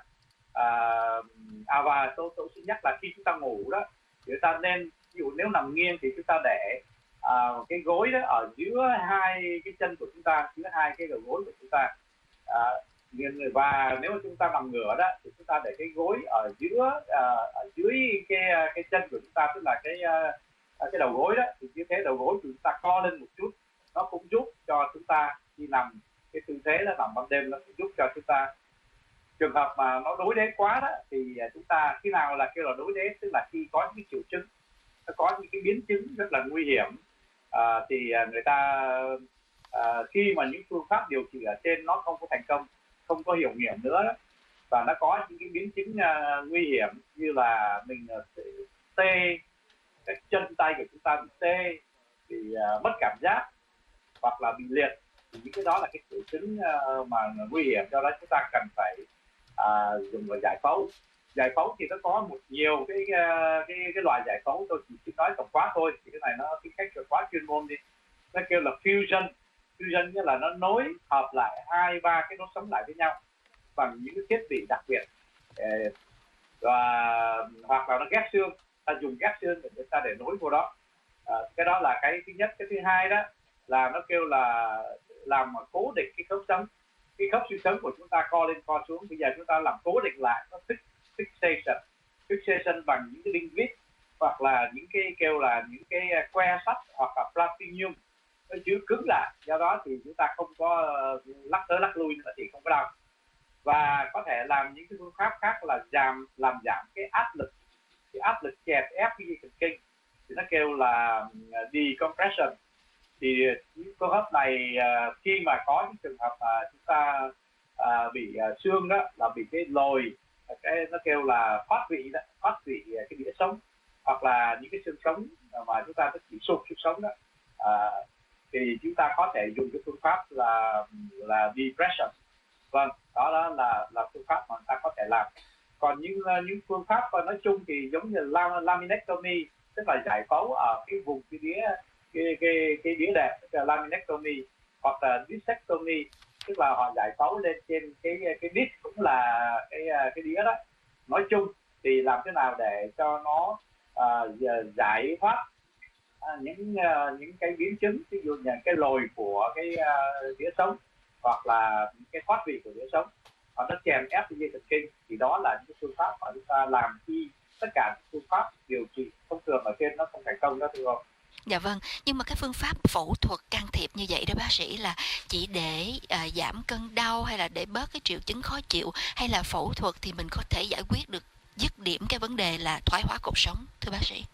uh, à và tôi tôi xin nhắc là khi chúng ta ngủ đó, chúng ta nên, ví dụ nếu nằm nghiêng thì chúng ta để uh, cái gối đó ở giữa hai cái chân của chúng ta, giữa hai cái đầu gối của chúng ta. Uh, và nếu mà chúng ta nằm ngửa đó thì chúng ta để cái gối ở giữa uh, ở dưới cái cái chân của chúng ta, tức là cái uh, cái đầu gối đó, thì như thế đầu gối của chúng ta co lên một chút, nó cũng giúp cho chúng ta khi nằm cái tư thế là nằm ban đêm, nó cũng giúp cho chúng ta. Trường hợp mà nó đối đế quá đó thì chúng ta khi nào là kêu là đối đế, tức là khi có những cái triệu chứng, nó có những cái biến chứng rất là nguy hiểm, à, thì người ta à, khi mà những phương pháp điều trị ở trên nó không có thành công, không có hiệu nghiệm nữa đó, và nó có những cái biến chứng uh, nguy hiểm như là mình uh, tê, cái chân tay của chúng ta bị tê, bị uh, mất cảm giác hoặc là bị liệt, thì những cái đó là cái triệu chứng uh, mà nguy hiểm, do đó chúng ta cần phải uh, dùng vào giải phẫu. Giải phẫu thì nó có một nhiều cái uh, cái cái loại giải phẫu, tôi chỉ, chỉ nói tổng quát thôi, thì cái này nó tính cách là quá chuyên môn đi. Nó kêu là fusion. Fusion nghĩa là nó nối hợp lại hai ba cái đốt sống lại với nhau bằng những cái thiết bị đặc biệt, và hoặc là nó ghép xương, ta dùng ghép xương để người ta để nối vô đó. À, cái đó là cái thứ nhất. Cái thứ hai đó là nó kêu là làm cố định cái khớp sống, cái khớp xương sống của chúng ta co lên co xuống, bây giờ chúng ta làm cố định lại, nó fix, fixation fixation bằng những cái đinh vít hoặc là những cái kêu là những cái que sắt hoặc là platinum, nó giữ cứng lại, do đó thì chúng ta không có lắc tới lắc lui nữa thì không có đau. Và có thể làm những cái phương pháp khác là giảm làm giảm cái áp lực, cái áp lực chèn ép cái dây thần kinh, thì nó kêu là decompression. Thì những phương pháp này khi mà có những trường hợp mà chúng ta bị xương đó, là bị cái lồi, cái nó kêu là thoát vị đó, thoát vị cái đĩa sống, hoặc là những cái xương sống mà chúng ta bị sụt xương sống đó, à, thì chúng ta có thể dùng cái phương pháp là là depression. Vâng, đó, đó là là phương pháp mà người ta có thể làm. Còn những những phương pháp nói chung thì giống như laminectomy, tức là giải phẫu ở cái vùng cái đĩa cái cái cái đĩa đệm, tức là laminectomy, hoặc là discectomy, tức là họ giải phẫu lên trên cái cái disc, cũng là cái cái đĩa đó. Nói chung thì làm thế nào để cho nó uh, giải thoát uh, những uh, những cái biến chứng, ví dụ như cái lồi của cái uh, đĩa sống, hoặc là những cái thoát vị của đĩa sống, hoặc nó chèn ép cái dây thần kinh, thì đó là những phương pháp mà chúng ta làm khi tất cả những phương pháp điều trị thông thường ở trên nó không thành công đó, thưa ông. Dạ vâng, nhưng mà cái phương pháp phẫu thuật can thiệp như vậy đó bác sĩ, là chỉ để à, giảm cơn đau hay là để bớt cái triệu chứng khó chịu, hay là phẫu thuật thì mình có thể giải quyết được dứt điểm cái vấn đề là thoái hóa cột sống, thưa bác sĩ?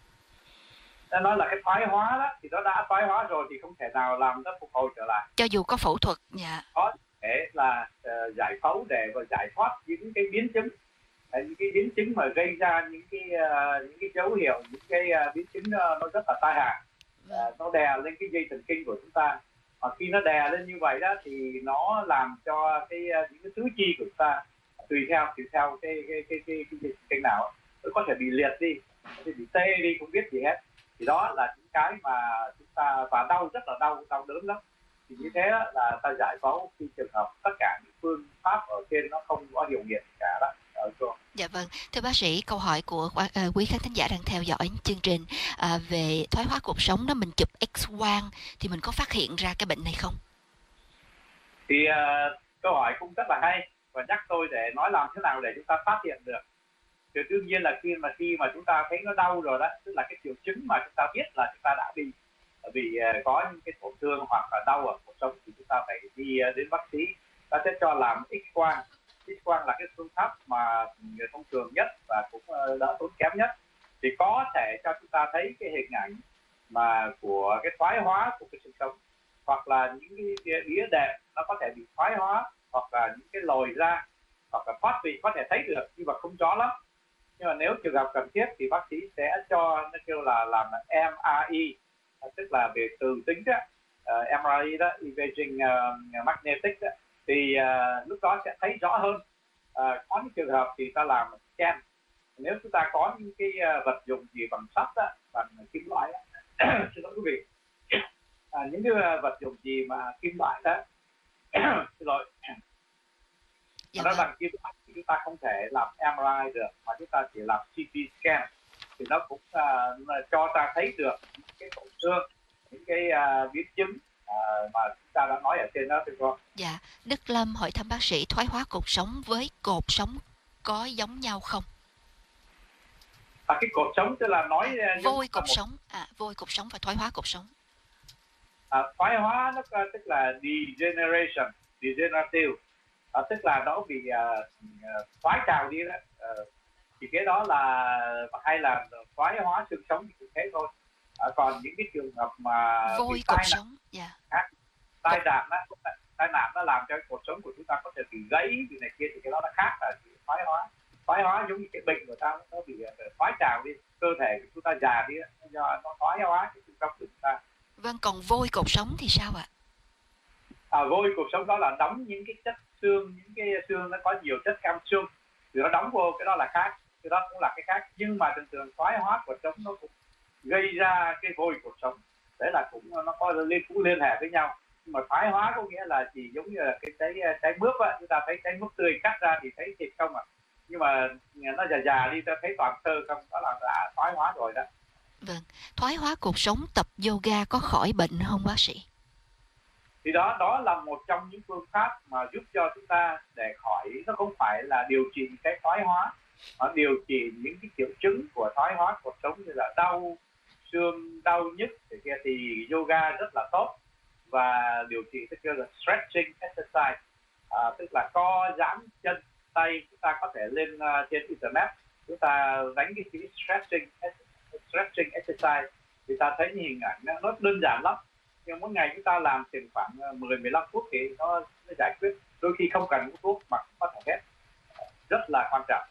Nó nói là cái thoái hóa đó, thì nó đã thoái hóa rồi thì không thể nào làm nó phục hồi trở lại. Cho dù có phẫu thuật, dạ. Có thể là uh, giải phẫu để và giải thoát những cái biến chứng, những cái biến chứng mà gây ra những cái uh, những cái dấu hiệu, những cái uh, biến chứng uh, nó rất là tai hại. à, nó đè lên cái dây thần kinh của chúng ta. Và khi nó đè lên như vậy đó thì nó làm cho cái những cái tứ chi của chúng ta tùy theo tùy theo cái cái cái cái cái dây thần kinh nào nó có thể bị liệt đi, có thể bị tê đi, không biết gì hết. Thì đó là những cái mà chúng ta và đau rất là đau đau đớn lắm. Thì như thế đó là ta giải phẫu khi trường hợp tất cả những phương pháp ở trên nó không có hiệu nghiệm cả đó. Dạ vâng, thưa bác sĩ, câu hỏi của uh, quý khán thính giả đang theo dõi chương trình uh, về thoái hóa cột sống đó, mình chụp X-quang thì mình có phát hiện ra cái bệnh này không? Thì uh, câu hỏi cũng rất là hay và nhắc tôi để nói làm thế nào để chúng ta phát hiện được. Thì đương nhiên là khi mà khi mà chúng ta thấy nó đau rồi đó, tức là cái triệu chứng mà chúng ta biết là chúng ta đã bị bị uh, có những cái tổn thương hoặc là đau ở cột sống thì chúng ta phải đi uh, đến bác sĩ, ta sẽ cho làm X-quang. X-quang là cái phương pháp mà thông thường nhất và cũng đỡ tốn kém nhất, thì có thể cho chúng ta thấy cái hình ảnh mà của cái thoái hóa của cái xương sống, hoặc là những cái đĩa đệm nó có thể bị thoái hóa, hoặc là những cái lồi ra, hoặc là thoát vị có thể thấy được nhưng mà không rõ lắm. Nhưng mà nếu trường hợp cần thiết thì bác sĩ sẽ cho nó kêu là làm em rờ i, tức là về từ tính đó, uh, em rờ i đó, Imaging uh, Magnetic đó. Thì uh, lúc đó sẽ thấy rõ hơn. Uh, có những trường hợp thì ta làm scan. Nếu chúng ta có những cái uh, vật dụng gì bằng sắt đó, bằng kim loại đó, xin lỗi quý vị, à, những cái uh, vật dụng gì mà kim loại đó, xin lỗi, dạ nó vâng. bằng kim loại thì chúng ta không thể làm em rờ i được, mà chúng ta chỉ làm xê tê scan thì nó cũng uh, cho ta thấy được những cái tổn thương, những cái uh, biến chứng uh, mà chúng ta đã nói ở trên đó, thưa cô. Dạ, Đức Lâm hỏi thăm bác sĩ, thoái hóa cột sống với cột sống có giống nhau không? À, cái cột sống tức là nói À, giống vôi cột một, sống, à, vôi cột sống và thoái hóa cột sống. à, thoái hóa nó tức là degeneration, degenerative, à, tức là nó bị uh, thoái trào đi đó. Uh, thì cái đó là hay là thoái hóa xương sống thì cũng thế thôi. À, còn những cái trường hợp mà Vôi bị cột tai nạn, sống, dạ. à, tai nạn đó, tai nạn nó làm cho cái cột sống của chúng ta có thể bị gãy, bị này kia, thì cái đó nó khác là bị thoái hóa. Thoái hóa giống như cái bệnh của ta nó bị thoái trào đi, cơ thể của chúng ta già đi, do nó thoái hóa cái xương sống của chúng ta. Vâng, còn vôi cột sống thì sao ạ? À, vôi cột sống đó là đóng những cái chất xương, những cái xương nó có nhiều chất calcium thì nó đóng vô, cái đó là khác, cái đó cũng là cái khác. Nhưng mà thường thường thoái hóa cột sống nó cũng gây ra cái vôi cột sống, đấy là cũng nó có liên cũng liên hệ với nhau. Nhưng mà thoái hóa có nghĩa là chỉ giống như là cái trái trái mướp á, chúng ta thấy trái mướp tươi cắt ra thì thấy thịt không à, nhưng mà nó già già đi ta thấy toàn thơ không, đó là đã thoái hóa rồi đó. Vâng, thoái hóa cột sống tập yoga có khỏi bệnh không bác sĩ? Thì đó đó là một trong những phương pháp mà giúp cho chúng ta để khỏi, nó không phải là điều trị cái thoái hóa, nó điều trị những cái triệu chứng của thoái hóa cột sống như là đau xương, đau nhức thì kia, thì yoga rất là tốt. Và điều trị tức là stretching exercise, à, tức là co giãn chân tay. Chúng ta có thể lên uh, trên internet chúng ta đánh cái chữ stretching stretching exercise thì ta thấy những hình ảnh nó đơn giản lắm, nhưng mỗi ngày chúng ta làm chừng khoảng mười mười lăm phút thì nó, nó giải quyết, đôi khi không cần uống thuốc mà cũng có thể hết, rất là quan trọng.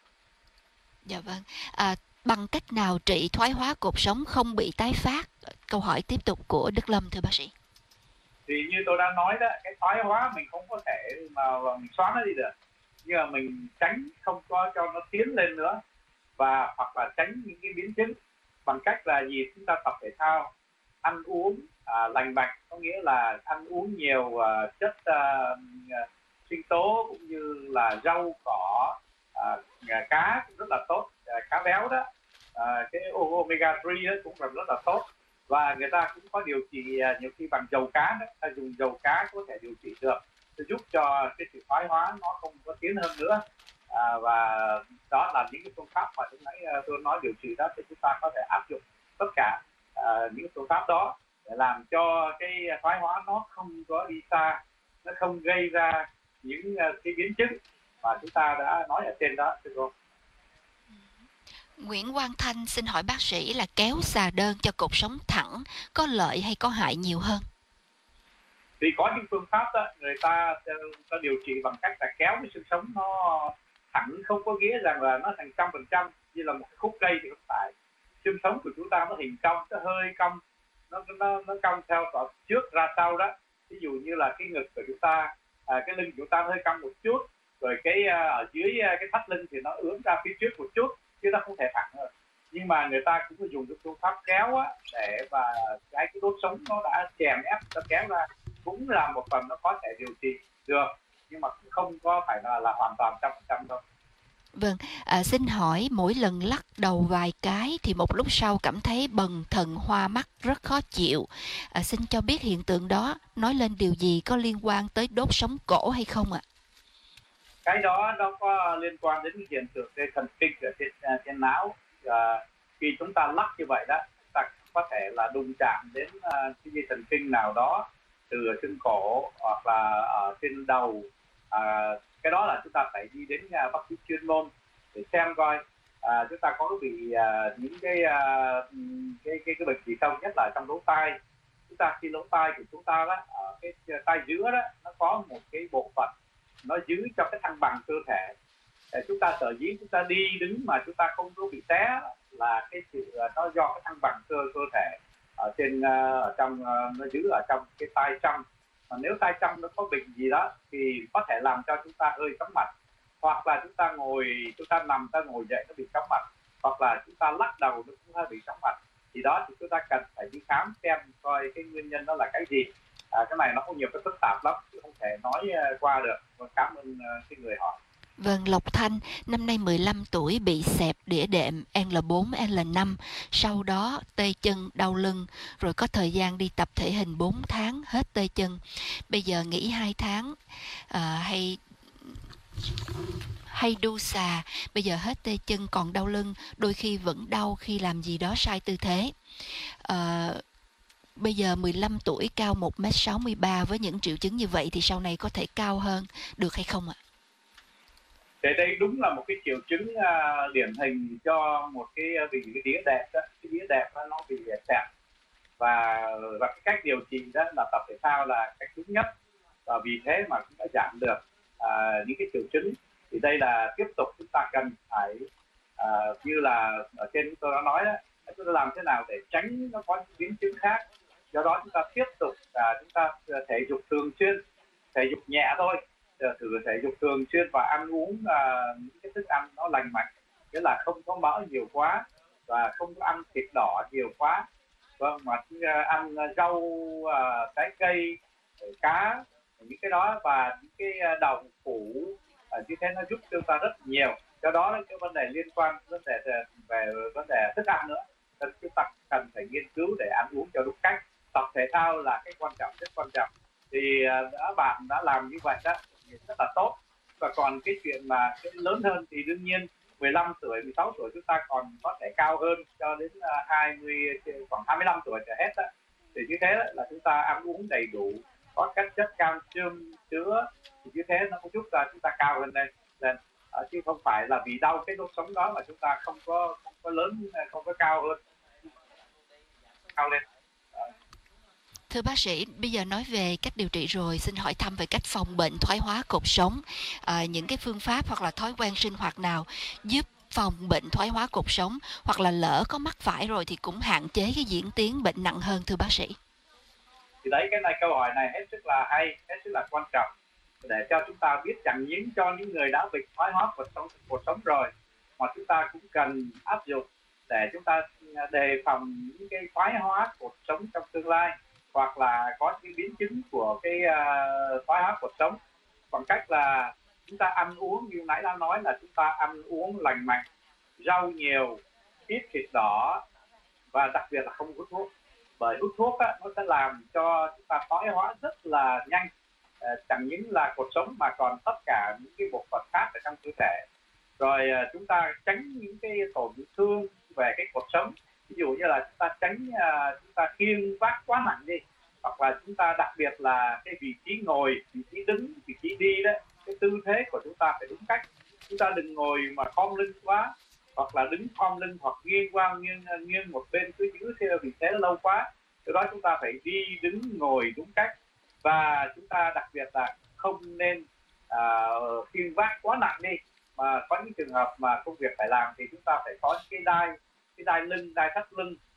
Dạ vâng, à, bằng cách nào trị thoái hóa cột sống không bị tái phát? Câu hỏi tiếp tục của Đức Lâm, thưa bác sĩ. Thì như tôi đã nói đó, cái thoái hóa mình không có thể mà mình xóa nó đi được, nhưng mà mình tránh không có cho nó tiến lên nữa, và hoặc là tránh những cái biến chứng bằng cách là gì, chúng ta tập thể thao, ăn uống à, lành mạnh, có nghĩa là ăn uống nhiều uh, chất uh, sinh tố cũng như là rau cỏ, uh, cá cũng rất là tốt, uh, cá béo đó, uh, cái omega ba đó cũng là rất là tốt. Và người ta cũng có điều trị uh, nhiều khi bằng dầu cá đó, ta dùng dầu cá có thể điều trị được, để giúp cho cái sự thoái hóa nó không có tiến hơn nữa. À, và đó là những cái phương pháp mà lúc nãy uh, tôi nói điều trị đó, thì chúng ta có thể áp dụng tất cả uh, những phương pháp đó để làm cho cái thoái hóa nó không có đi xa, nó không gây ra những uh, cái biến chứng mà chúng ta đã nói ở trên đó, thưa cô. Nguyễn Quang Thanh xin hỏi bác sĩ là kéo xà đơn cho cột sống thẳng có lợi hay có hại nhiều hơn? Thì có những phương pháp đó, người ta sẽ ta điều trị bằng cách là kéo cái xương sống nó thẳng, không có nghĩa rằng là nó thành trăm phần trăm như là một khúc cây, thì không phải. Xương sống của chúng ta nó hình cong, nó hơi cong, nó nó nó cong theo ở trước ra sau đó. Ví dụ như là cái ngực của chúng ta, à, cái lưng của chúng ta hơi cong một chút, rồi cái à, ở dưới à, cái thắt lưng thì nó ướm ra phía trước một chút, chứ nó không thể thẳng được. Nhưng mà người ta cũng dùng cái phương pháp kéo á, để và cái cái đốt sống nó đã chèn ép, nó kéo ra, cũng là một phần nó có thể điều trị được, nhưng mà cũng không có phải là là hoàn toàn trăm phần trăm đâu. Vâng, à, xin hỏi mỗi lần lắc đầu vài cái thì một lúc sau cảm thấy bần thần hoa mắt rất khó chịu. À, xin cho biết hiện tượng đó nói lên điều gì, có liên quan tới đốt sống cổ hay không ạ? Cái đó nó có liên quan đến cái hiện tượng cái thần kinh ở trên trên não. À, khi chúng ta lắc như vậy đó, chúng ta có thể là đụng chạm đến uh, cái dây thần kinh nào đó từ trên cổ hoặc là ở trên đầu. À, cái đó là chúng ta phải đi đến uh, bác sĩ chuyên môn để xem coi à, chúng ta có bị uh, những cái, uh, cái cái cái bệnh gì không, nhất là trong lỗ tai. Chúng ta khi lỗ tai của chúng ta đó, ở cái tai giữa đó, nó có một cái bộ phận nó giữ cho cái thăng bằng cơ thể. Để chúng ta sở dĩ chúng ta đi đứng mà chúng ta không có bị té là cái sự nó do cái thăng bằng cơ cơ thể ở trên ở trong nó giữ ở trong cái tay trong. Mà nếu tay trong nó có bệnh gì đó thì có thể làm cho chúng ta hơi chóng mặt, hoặc là chúng ta ngồi chúng ta nằm ta ngồi dậy nó bị chóng mặt, hoặc là chúng ta lắc đầu nó cũng hơi bị chóng mặt. Thì đó thì chúng ta cần phải đi khám xem coi cái nguyên nhân đó là cái gì. À, cái này nó có nhiều cái phức tạp lắm, chứ không thể nói qua được. Và cảm ơn cái người hỏi. Vâng, Lộc Thanh, năm nay mười lăm tuổi, bị xẹp đĩa đệm L bốn L năm, sau đó tê chân, đau lưng, rồi có thời gian đi tập thể hình bốn tháng, hết tê chân. Bây giờ nghỉ hai tháng, à, hay hay đu xà, bây giờ hết tê chân còn đau lưng, đôi khi vẫn đau khi làm gì đó sai tư thế. À, bây giờ mười lăm tuổi, cao một mét sáu mươi ba, với những triệu chứng như vậy thì sau này có thể cao hơn được hay không ạ? Thế đây đúng là một cái triệu chứng uh, điển hình cho một cái bị cái đĩa đệm đó, cái đĩa đệm đó, nó bị xẹp, và và cái cách điều trị đó là tập thể thao là cách đúng nhất, và vì thế mà cũng đã giảm được uh, những cái triệu chứng. Thì đây là tiếp tục chúng ta cần phải uh, như là ở trên tôi đã nói đó, chúng ta làm thế nào để tránh nó có những biến chứng khác. Do đó chúng ta tiếp tục uh, chúng ta thể dục thường xuyên, thể dục nhẹ thôi, thử thể dục thường xuyên và ăn uống uh, những cái thức ăn nó lành mạnh, nghĩa là không có mỡ nhiều quá và không có ăn thịt đỏ nhiều quá, vâng, mà uh, ăn rau, uh, trái cây, cá, những cái đó, và những cái uh, đậu củ uh, như thế nó giúp chúng ta rất nhiều. Do đó cái vấn đề liên quan vấn đề về vấn đề thức ăn nữa, nên chúng ta cần phải nghiên cứu để ăn uống cho đúng cách. Tập thể thao là cái quan trọng, rất quan trọng. Thì uh, đã bạn đã làm như vậy đó rất là tốt. Và còn cái chuyện mà cái lớn hơn thì đương nhiên mười lăm tuổi, mười sáu tuổi chúng ta còn có thể cao hơn cho đến hai mươi, khoảng hai mươi lăm tuổi trở hết đó. Thì như thế là chúng ta ăn uống đầy đủ, có các chất calcium chứa, thì như thế nó cũng giúp ta chúng ta cao hơn đây lên, à, chứ không phải là vì đau cái đốt sống đó mà chúng ta không có không có lớn, không có cao hơn, cao lên. Thưa bác sĩ, bây giờ nói về cách điều trị rồi, xin hỏi thăm về cách phòng bệnh thoái hóa cột sống. À, những cái phương pháp hoặc là thói quen sinh hoạt nào giúp phòng bệnh thoái hóa cột sống, hoặc là lỡ có mắc phải rồi thì cũng hạn chế cái diễn tiến bệnh nặng hơn, thưa bác sĩ? Thì đấy, cái này câu hỏi này hết sức là hay, hết sức là quan trọng, để cho chúng ta biết chẳng những cho những người đã bị thoái hóa cột sống, cột sống rồi, mà chúng ta cũng cần áp dụng để chúng ta đề phòng những cái thoái hóa cột sống trong tương lai, hoặc là có những biến chứng của cái uh, thoái hóa cột sống, bằng cách là chúng ta ăn uống như nãy đã nói, là chúng ta ăn uống lành mạnh, rau nhiều, ít thịt đỏ, và đặc biệt là không hút thuốc. Bởi hút thuốc á, nó sẽ làm cho chúng ta thoái hóa rất là nhanh, uh, chẳng những là cột sống mà còn tất cả những cái bộ phận khác ở trong cơ thể. Rồi uh, chúng ta tránh những cái tổn thương về cái cột sống, ví dụ như là chúng ta tránh uh, chúng ta khiêng vác quá nặng đi, hoặc là chúng ta đặc biệt là cái vị trí ngồi, vị trí đứng, vị trí đi đó, cái tư thế của chúng ta phải đúng cách. Chúng ta đừng ngồi mà khom lưng quá, hoặc là đứng khom lưng, hoặc nghiêng qua nghiêng nghiêng một bên cứ giữ theo vị thế lâu quá. Từ đó chúng ta phải đi đứng ngồi đúng cách, và chúng ta đặc biệt là không nên uh, khiêng vác quá nặng đi. Mà có những trường hợp mà công việc phải làm thì chúng ta phải có cái đai, cái đai lưng, đai thắt lưng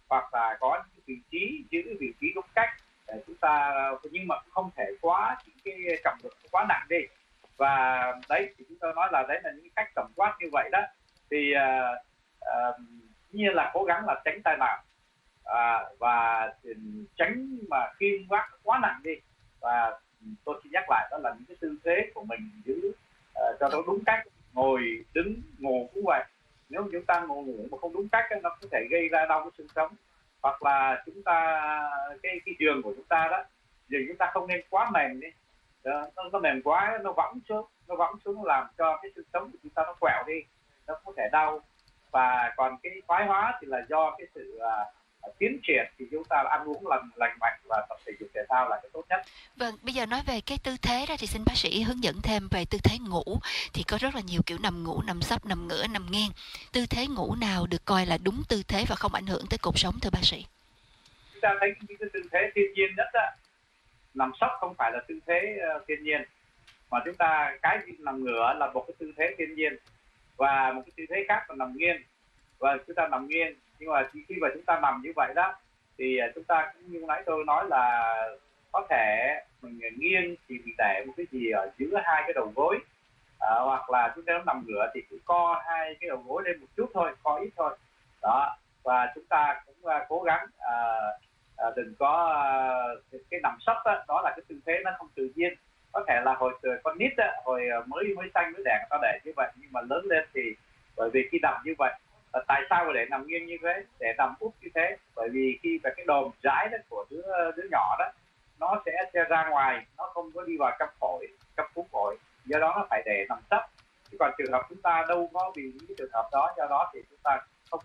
hoặc là có những vị trí giữ vị trí đúng cách để chúng ta, nhưng mà cũng không thể quá những cái trọng lực quá nặng đi. Và đấy thì chúng tôi nói là đấy là những cách tổng quát như vậy đó, thì uh, uh, như là cố gắng là tránh tai nạn uh, và tránh mà khiêng vác quá nặng đi. Và tôi xin nhắc lại đó là những cái tư thế của mình giữ uh, cho nó đúng cách, ngồi đứng ngủ cũng vậy. Nếu chúng ta ngủ ngủ mà không đúng cách nó có thể gây ra đau cái xương sống, hoặc là chúng ta cái cái giường của chúng ta đó, giường chúng ta không nên quá mềm đi, nó, nó mềm quá nó võng xuống, nó võng xuống nó làm cho cái xương sống của chúng ta nó quẹo đi, nó có thể đau. Và còn cái thoái hóa thì là do cái sự uh, tiến triển, thì chúng ta ăn uống lành lành mạnh và tập thể dục thể thao là cái tốt nhất. Vâng, bây giờ nói về cái tư thế đó thì xin bác sĩ hướng dẫn thêm về tư thế ngủ. Thì có rất là nhiều kiểu nằm ngủ, nằm sấp, nằm ngửa, nằm nghiêng. Tư thế ngủ nào được coi là đúng tư thế và không ảnh hưởng tới cột sống thưa bác sĩ? Chúng ta thấy cái, cái tư thế thiên nhiên nhất á, nằm sấp không phải là tư thế uh, thiên nhiên, mà chúng ta cái nằm ngửa là một cái tư thế thiên nhiên, và một cái tư thế khác là nằm nghiêng. Và chúng ta nằm nghiêng, nhưng mà khi mà chúng ta nằm như vậy đó thì chúng ta cũng như nãy tôi nói là có thể mình nghiêng thì mình để một cái gì ở giữa hai cái đầu gối, à, hoặc là chúng ta nằm ngửa thì cứ co hai cái đầu gối lên một chút thôi, co ít thôi đó. Và chúng ta cũng uh, cố gắng uh, uh, đừng có uh, cái nằm sấp đó, đó là cái tư thế nó không tự nhiên. Có thể là hồi con nít á, hồi mới mới xanh mới đẻ người ta để như vậy, nhưng mà lớn lên thì bởi vì khi nằm như vậy, tại sao để nằm nghiêng như thế, để nằm úp như thế? Bởi vì khi mà cái đồm trái đó của đứa đứa nhỏ đó nó sẽ ra ngoài, nó không có đi vào trong phổi, trong phú phổi, do đó nó phải để nằm sấp. Chứ còn trường hợp chúng ta đâu có vì những cái trường hợp đó, do đó thì chúng ta không.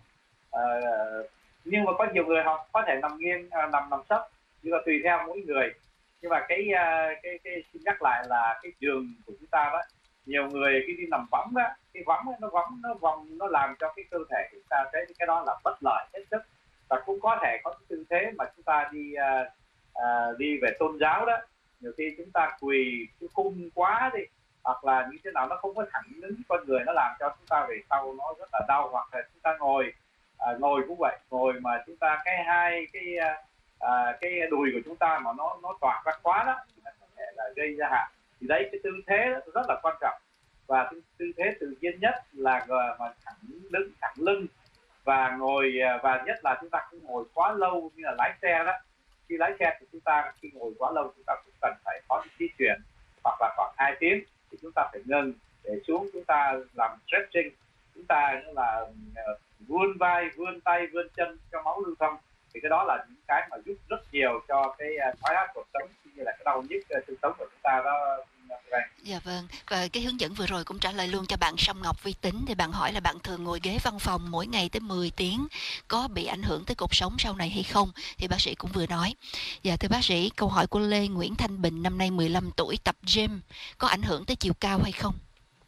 Uh, nhưng mà có nhiều người họ có thể nằm nghiêng, uh, nằm nằm sấp, nhưng mà tùy theo mỗi người. Nhưng mà cái uh, cái cái xin nhắc lại là cái giường của chúng ta đó, nhiều người khi đi nằm võng á, cái võng nó võng nó vòng nó làm cho cái cơ thể chúng ta thấy cái đó là bất lợi hết sức. Và cũng có thể có cái tư thế mà chúng ta đi uh, uh, đi về tôn giáo đó, nhiều khi chúng ta quỳ cái cung quá đi, hoặc là như thế nào nó không có thẳng đứng con người, nó làm cho chúng ta về sau nó rất là đau. Hoặc là chúng ta ngồi uh, ngồi cũng vậy, ngồi mà chúng ta cái hai cái uh, cái đùi của chúng ta mà nó nó toạc ra quá đó thì nó có thể là gây ra hại. Thì đấy, cái tư thế đó rất là quan trọng. Và tư, tư thế tự nhiên nhất là mà thẳng đứng, thẳng lưng, và ngồi, và nhất là chúng ta không ngồi quá lâu như là lái xe đó. Khi lái xe thì chúng ta khi ngồi quá lâu chúng ta cũng cần phải có những di chuyển, hoặc là khoảng hai tiếng thì chúng ta phải ngừng để xuống, chúng ta làm stretching, chúng ta là vươn vai, vươn tay, vươn chân cho máu lưu thông. Thì cái đó là những cái mà giúp rất nhiều cho cái thoái hóa cột sống, như là cái đau nhức xương sống của chúng ta đó. Dạ vâng, và cái hướng dẫn vừa rồi cũng trả lời luôn cho bạn Song Ngọc Vi Tính. Thì bạn hỏi là bạn thường ngồi ghế văn phòng mỗi ngày tới mười tiếng, có bị ảnh hưởng tới cột sống sau này hay không? Thì bác sĩ cũng vừa nói. Dạ thưa bác sĩ, câu hỏi của Lê Nguyễn Thanh Bình, năm nay mười lăm tuổi, tập gym, có ảnh hưởng tới chiều cao hay không?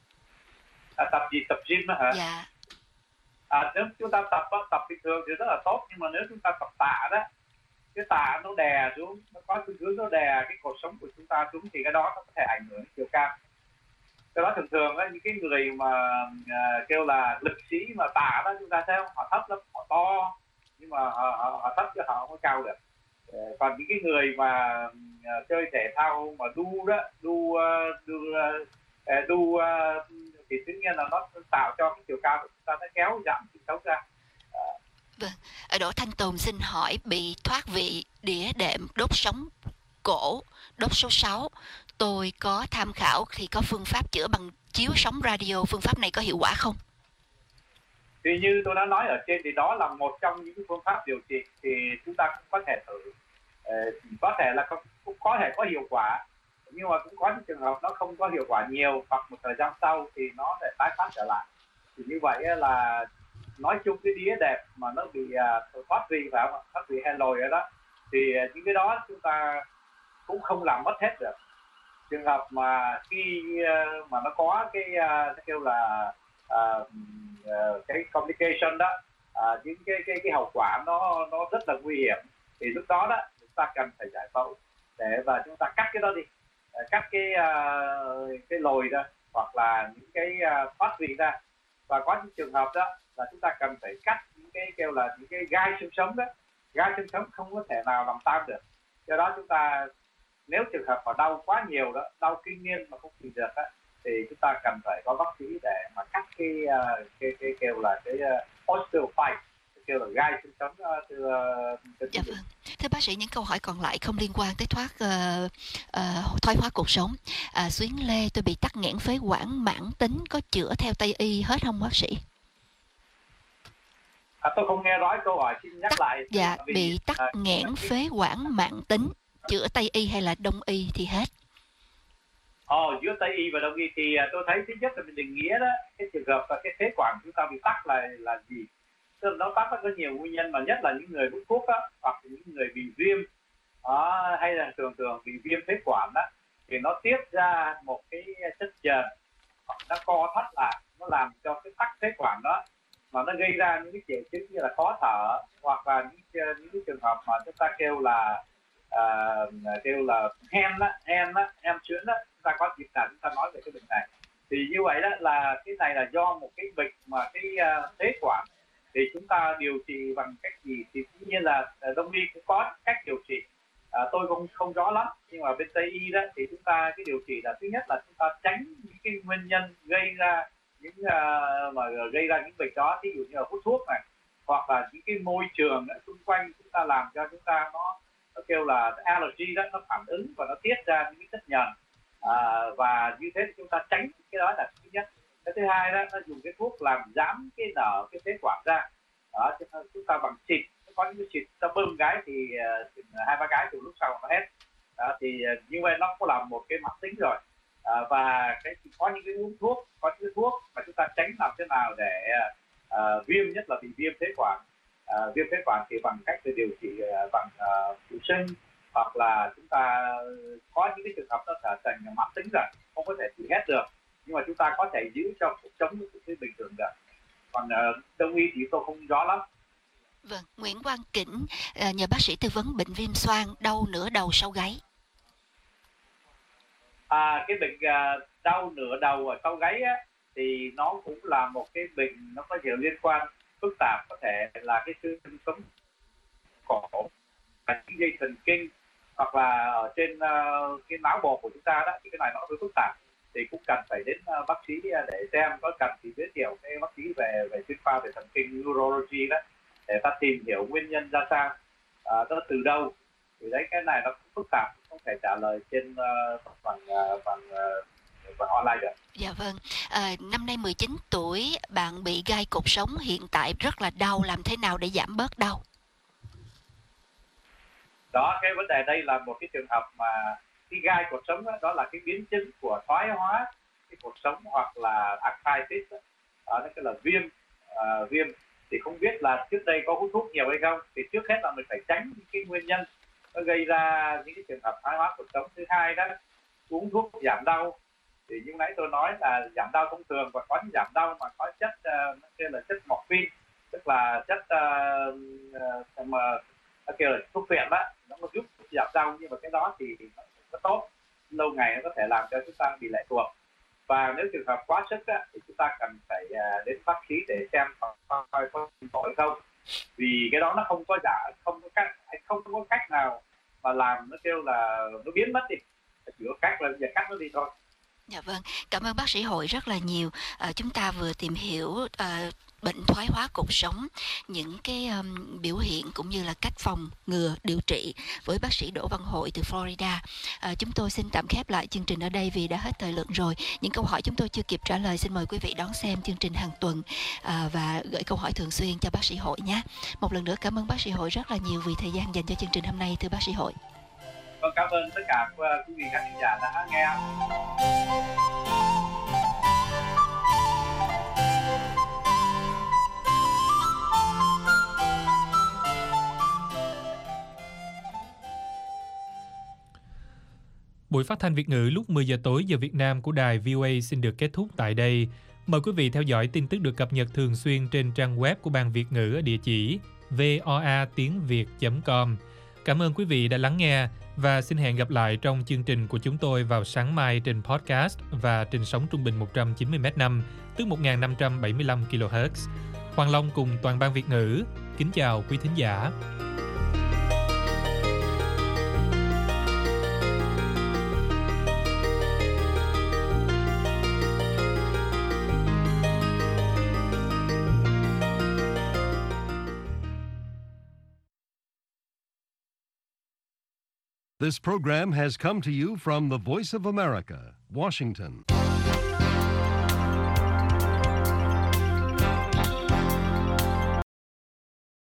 À, tập gì? Tập gym đó hả? Dạ. À, nếu chúng ta tập tập bình thường thì rất là tốt, nhưng mà nếu chúng ta tập tạ đó, cái tạ nó đè xuống, nó có xu hướng nó đè cái cột sống của chúng ta xuống, thì cái đó nó có thể ảnh hưởng đến chiều cao. Cái đó thường thường á, những cái người mà uh, kêu là lực sĩ mà tạ đó, chúng ta thấy không? Họ thấp lắm, họ to, nhưng mà họ, họ, họ thấp chứ họ không có cao được. Uh, còn những cái người mà uh, chơi thể thao mà đu đó, đu uh, đu uh, đu uh, thì tất nhiên là nó tạo cho cái chiều cao của chúng ta nó kéo giảm chiều sống ra. Vâng, ở Đỗ Thanh Tùng xin hỏi, bị thoát vị, đĩa đệm, đốt sống cổ, đốt số sáu. Tôi có tham khảo thì có phương pháp chữa bằng chiếu sóng radio, phương pháp này có hiệu quả không? Thì như tôi đã nói ở trên thì đó là một trong những phương pháp điều trị, thì chúng ta cũng có thể thử. Ờ, có thể là có, cũng có thể có hiệu quả, nhưng mà cũng có những trường hợp nó không có hiệu quả nhiều, hoặc một thời gian sau thì nó sẽ tái phát trở lại. Thì như vậy là nói chung cái đĩa đẹp mà nó bị uh, thoát vị, phải không? Thoát vị hay lồi ở đó, thì uh, những cái đó chúng ta cũng không làm mất hết được. Trường hợp mà khi uh, mà nó có cái uh, kêu là uh, uh, cái complication đó, uh, những cái cái cái hậu quả nó nó rất là nguy hiểm, thì lúc đó đó chúng ta cần phải giải phẫu để và chúng ta cắt cái đó đi, uh, cắt cái uh, cái lồi ra, hoặc là những cái uh, thoát vị ra. Và có những trường hợp đó là chúng ta cần phải cắt những cái kêu là những cái gai xương sống đó, gai xương sống không có thể nào làm tan được. Do đó chúng ta nếu trường hợp mà đau quá nhiều đó, đau kinh niên mà không trị được đó, thì chúng ta cần phải có bác sĩ để mà cắt cái uh, cái cái kêu là cái uh, osteophyte, kêu là gai xương sống uh, từ uh, Dạ vâng. Thưa bác sĩ, những câu hỏi còn lại không liên quan tới thoát uh, uh, thoái hóa cột sống. À, Xuyến Lê, tôi bị tắc nghẽn phế quản mãn tính, có chữa theo Tây y hết không bác sĩ? À, tôi không nghe rõ câu hỏi, xin nhắc Tắc, lại. dạ, Vì, bị tắc à, nghẽn phế quản mãn tính, chữa Tây y hay là Đông y thì hết? Ồ, giữa Tây y và Đông y thì tôi thấy thứ nhất là mình định nghĩa đó, cái trường hợp là cái phế quản chúng ta bị tắc là là gì? Tức là nó tắc nó có nhiều nguyên nhân, mà nhất là những người hút thuốc đó, hoặc những người bị viêm đó, hay là thường thường bị viêm phế quản đó, thì nó tiết ra một cái chất nhờn, nó co thắt lại, nó làm cho cái tắc phế quản đó, mà nó gây ra những cái triệu chứng như là khó thở, hoặc là những những cái trường hợp mà chúng ta kêu là uh, kêu là hen đó, hen đó, hen suyễn đó, chúng ta có dịp nào chúng ta nói về cái bệnh này. Thì như vậy đó là cái này là do một cái bệnh mà cái uh, phế quản, thì chúng ta điều trị bằng cách gì? Thì dĩ nhiên là Đông y cũng có cách điều trị, à, tôi không không rõ lắm, nhưng mà bên Tây y đó thì chúng ta cái điều trị là thứ nhất là chúng ta tránh những cái nguyên nhân gây ra những uh, mà gây ra những bệnh đó, ví dụ như là hút thuốc này, hoặc là những cái môi trường đó, xung quanh chúng ta làm cho chúng ta nó, nó kêu là allergy đó, nó phản ứng và nó tiết ra những cái chất nhờn, à, và như thế thì chúng ta tránh cái đó là thứ nhất. Cái thứ hai đó, nó dùng cái thuốc làm giảm cái nở cái phế quản ra, đó, chúng ta bằng xịt, có những cái xịt ta bơm cái thì uh, hai ba cái từ lúc sau nó hết, đó, thì uh, như vậy nó có làm một cái mãn tính rồi, à, và cái có những cái uống thuốc, có những cái thuốc mà chúng ta tránh làm thế nào để uh, viêm, nhất là bị viêm phế quản, uh, viêm phế quản thì bằng cách để điều trị uh, bằng uh, thủy sinh, hoặc là chúng ta có những cái trường hợp nó trở thành mãn tính rồi, không có thể trị hết được, nhưng mà chúng ta có thể giữ cho cuộc sống cái bình thường được. Còn uh, Đông y thì tôi không rõ lắm. Vâng, Nguyễn Quang Kỉnh uh, nhờ bác sĩ tư vấn bệnh viêm xoang, đau nửa đầu sau gáy. À, cái bệnh uh, đau nửa đầu ở sau gáy á, thì nó cũng là một cái bệnh, nó có nhiều liên quan phức tạp, có thể là cái xương sống cổ, cái dây thần kinh, hoặc là ở trên uh, cái não bộ của chúng ta đó, thì cái này nó hơi phức tạp, thì cũng cần phải đến uh, bác sĩ để xem, có cần thì giới thiệu cái bác sĩ về về chuyên khoa về thần kinh neurology đó, để ta tìm hiểu nguyên nhân ra sao, uh, nó từ đâu. Thì đấy, cái này nó cũng phức tạp, không thể trả lời trên uh, bằng uh, bằng uh, bằng online được. Dạ vâng. À, năm nay mười chín tuổi, bạn bị gai cột sống, hiện tại rất là đau, làm thế nào để giảm bớt đau? Đó, cái vấn đề đây là một cái trường hợp mà cái gai cột sống đó, đó là cái biến chứng của thoái hóa cái cột sống, hoặc là arthritis đó, đó nó là viêm, uh, viêm. Thì không biết là trước đây có hút thuốc nhiều hay không, thì trước hết là mình phải tránh những cái nguyên nhân nó gây ra những cái trường hợp thoái hóa cột sống. Thứ hai đó, uống thuốc giảm đau, thì như nãy tôi nói là giảm đau thông thường, và có những giảm đau mà có chất uh, nó kêu là chất morphine, tức là chất uh, mà nó kêu là thuốc phiện đó, nó có giúp giảm đau, nhưng mà cái đó thì nó không có tốt, lâu ngày nó có thể làm cho chúng ta bị lệ thuộc. Và nếu trường hợp quá sức á, thì chúng ta cần phải uh, đến bác sĩ để xem coi có tội không, vì cái đó nó không có giả, không có cách, không có cách nào mà làm nó kêu là nó biến mất đi, chỉ có cách là giờ cắt nó đi thôi. Dạ vâng, cảm ơn bác sĩ Hội rất là nhiều. À, chúng ta vừa tìm hiểu à, bệnh thoái hóa cột sống, những cái um, biểu hiện cũng như là cách phòng ngừa điều trị với bác sĩ Đỗ Văn Hội từ Florida. À, chúng tôi xin tạm khép lại chương trình ở đây vì đã hết thời lượng rồi. Những câu hỏi chúng tôi chưa kịp trả lời, xin mời quý vị đón xem chương trình hàng tuần à, và gửi câu hỏi thường xuyên cho bác sĩ Hội nhé. Một lần nữa cảm ơn bác sĩ Hội rất là nhiều vì thời gian dành cho chương trình hôm nay, thưa bác sĩ Hội. Vâng, cảm ơn tất cả quý vị khán giả đã nghe. Buổi phát thanh Việt ngữ lúc mười giờ tối giờ Việt Nam của đài vê o a xin được kết thúc tại đây. Mời quý vị theo dõi tin tức được cập nhật thường xuyên trên trang web của Ban Việt ngữ ở địa chỉ voa tiếng việt chấm com. Cảm ơn quý vị đã lắng nghe và xin hẹn gặp lại trong chương trình của chúng tôi vào sáng mai trên podcast và trên sóng trung bình một trăm chín mươi mét năm, tức một nghìn năm trăm bảy mươi lăm ki lô héc. Hoàng Long cùng toàn ban Việt ngữ kính chào quý thính giả. This program has come to you from the Voice of America, Washington.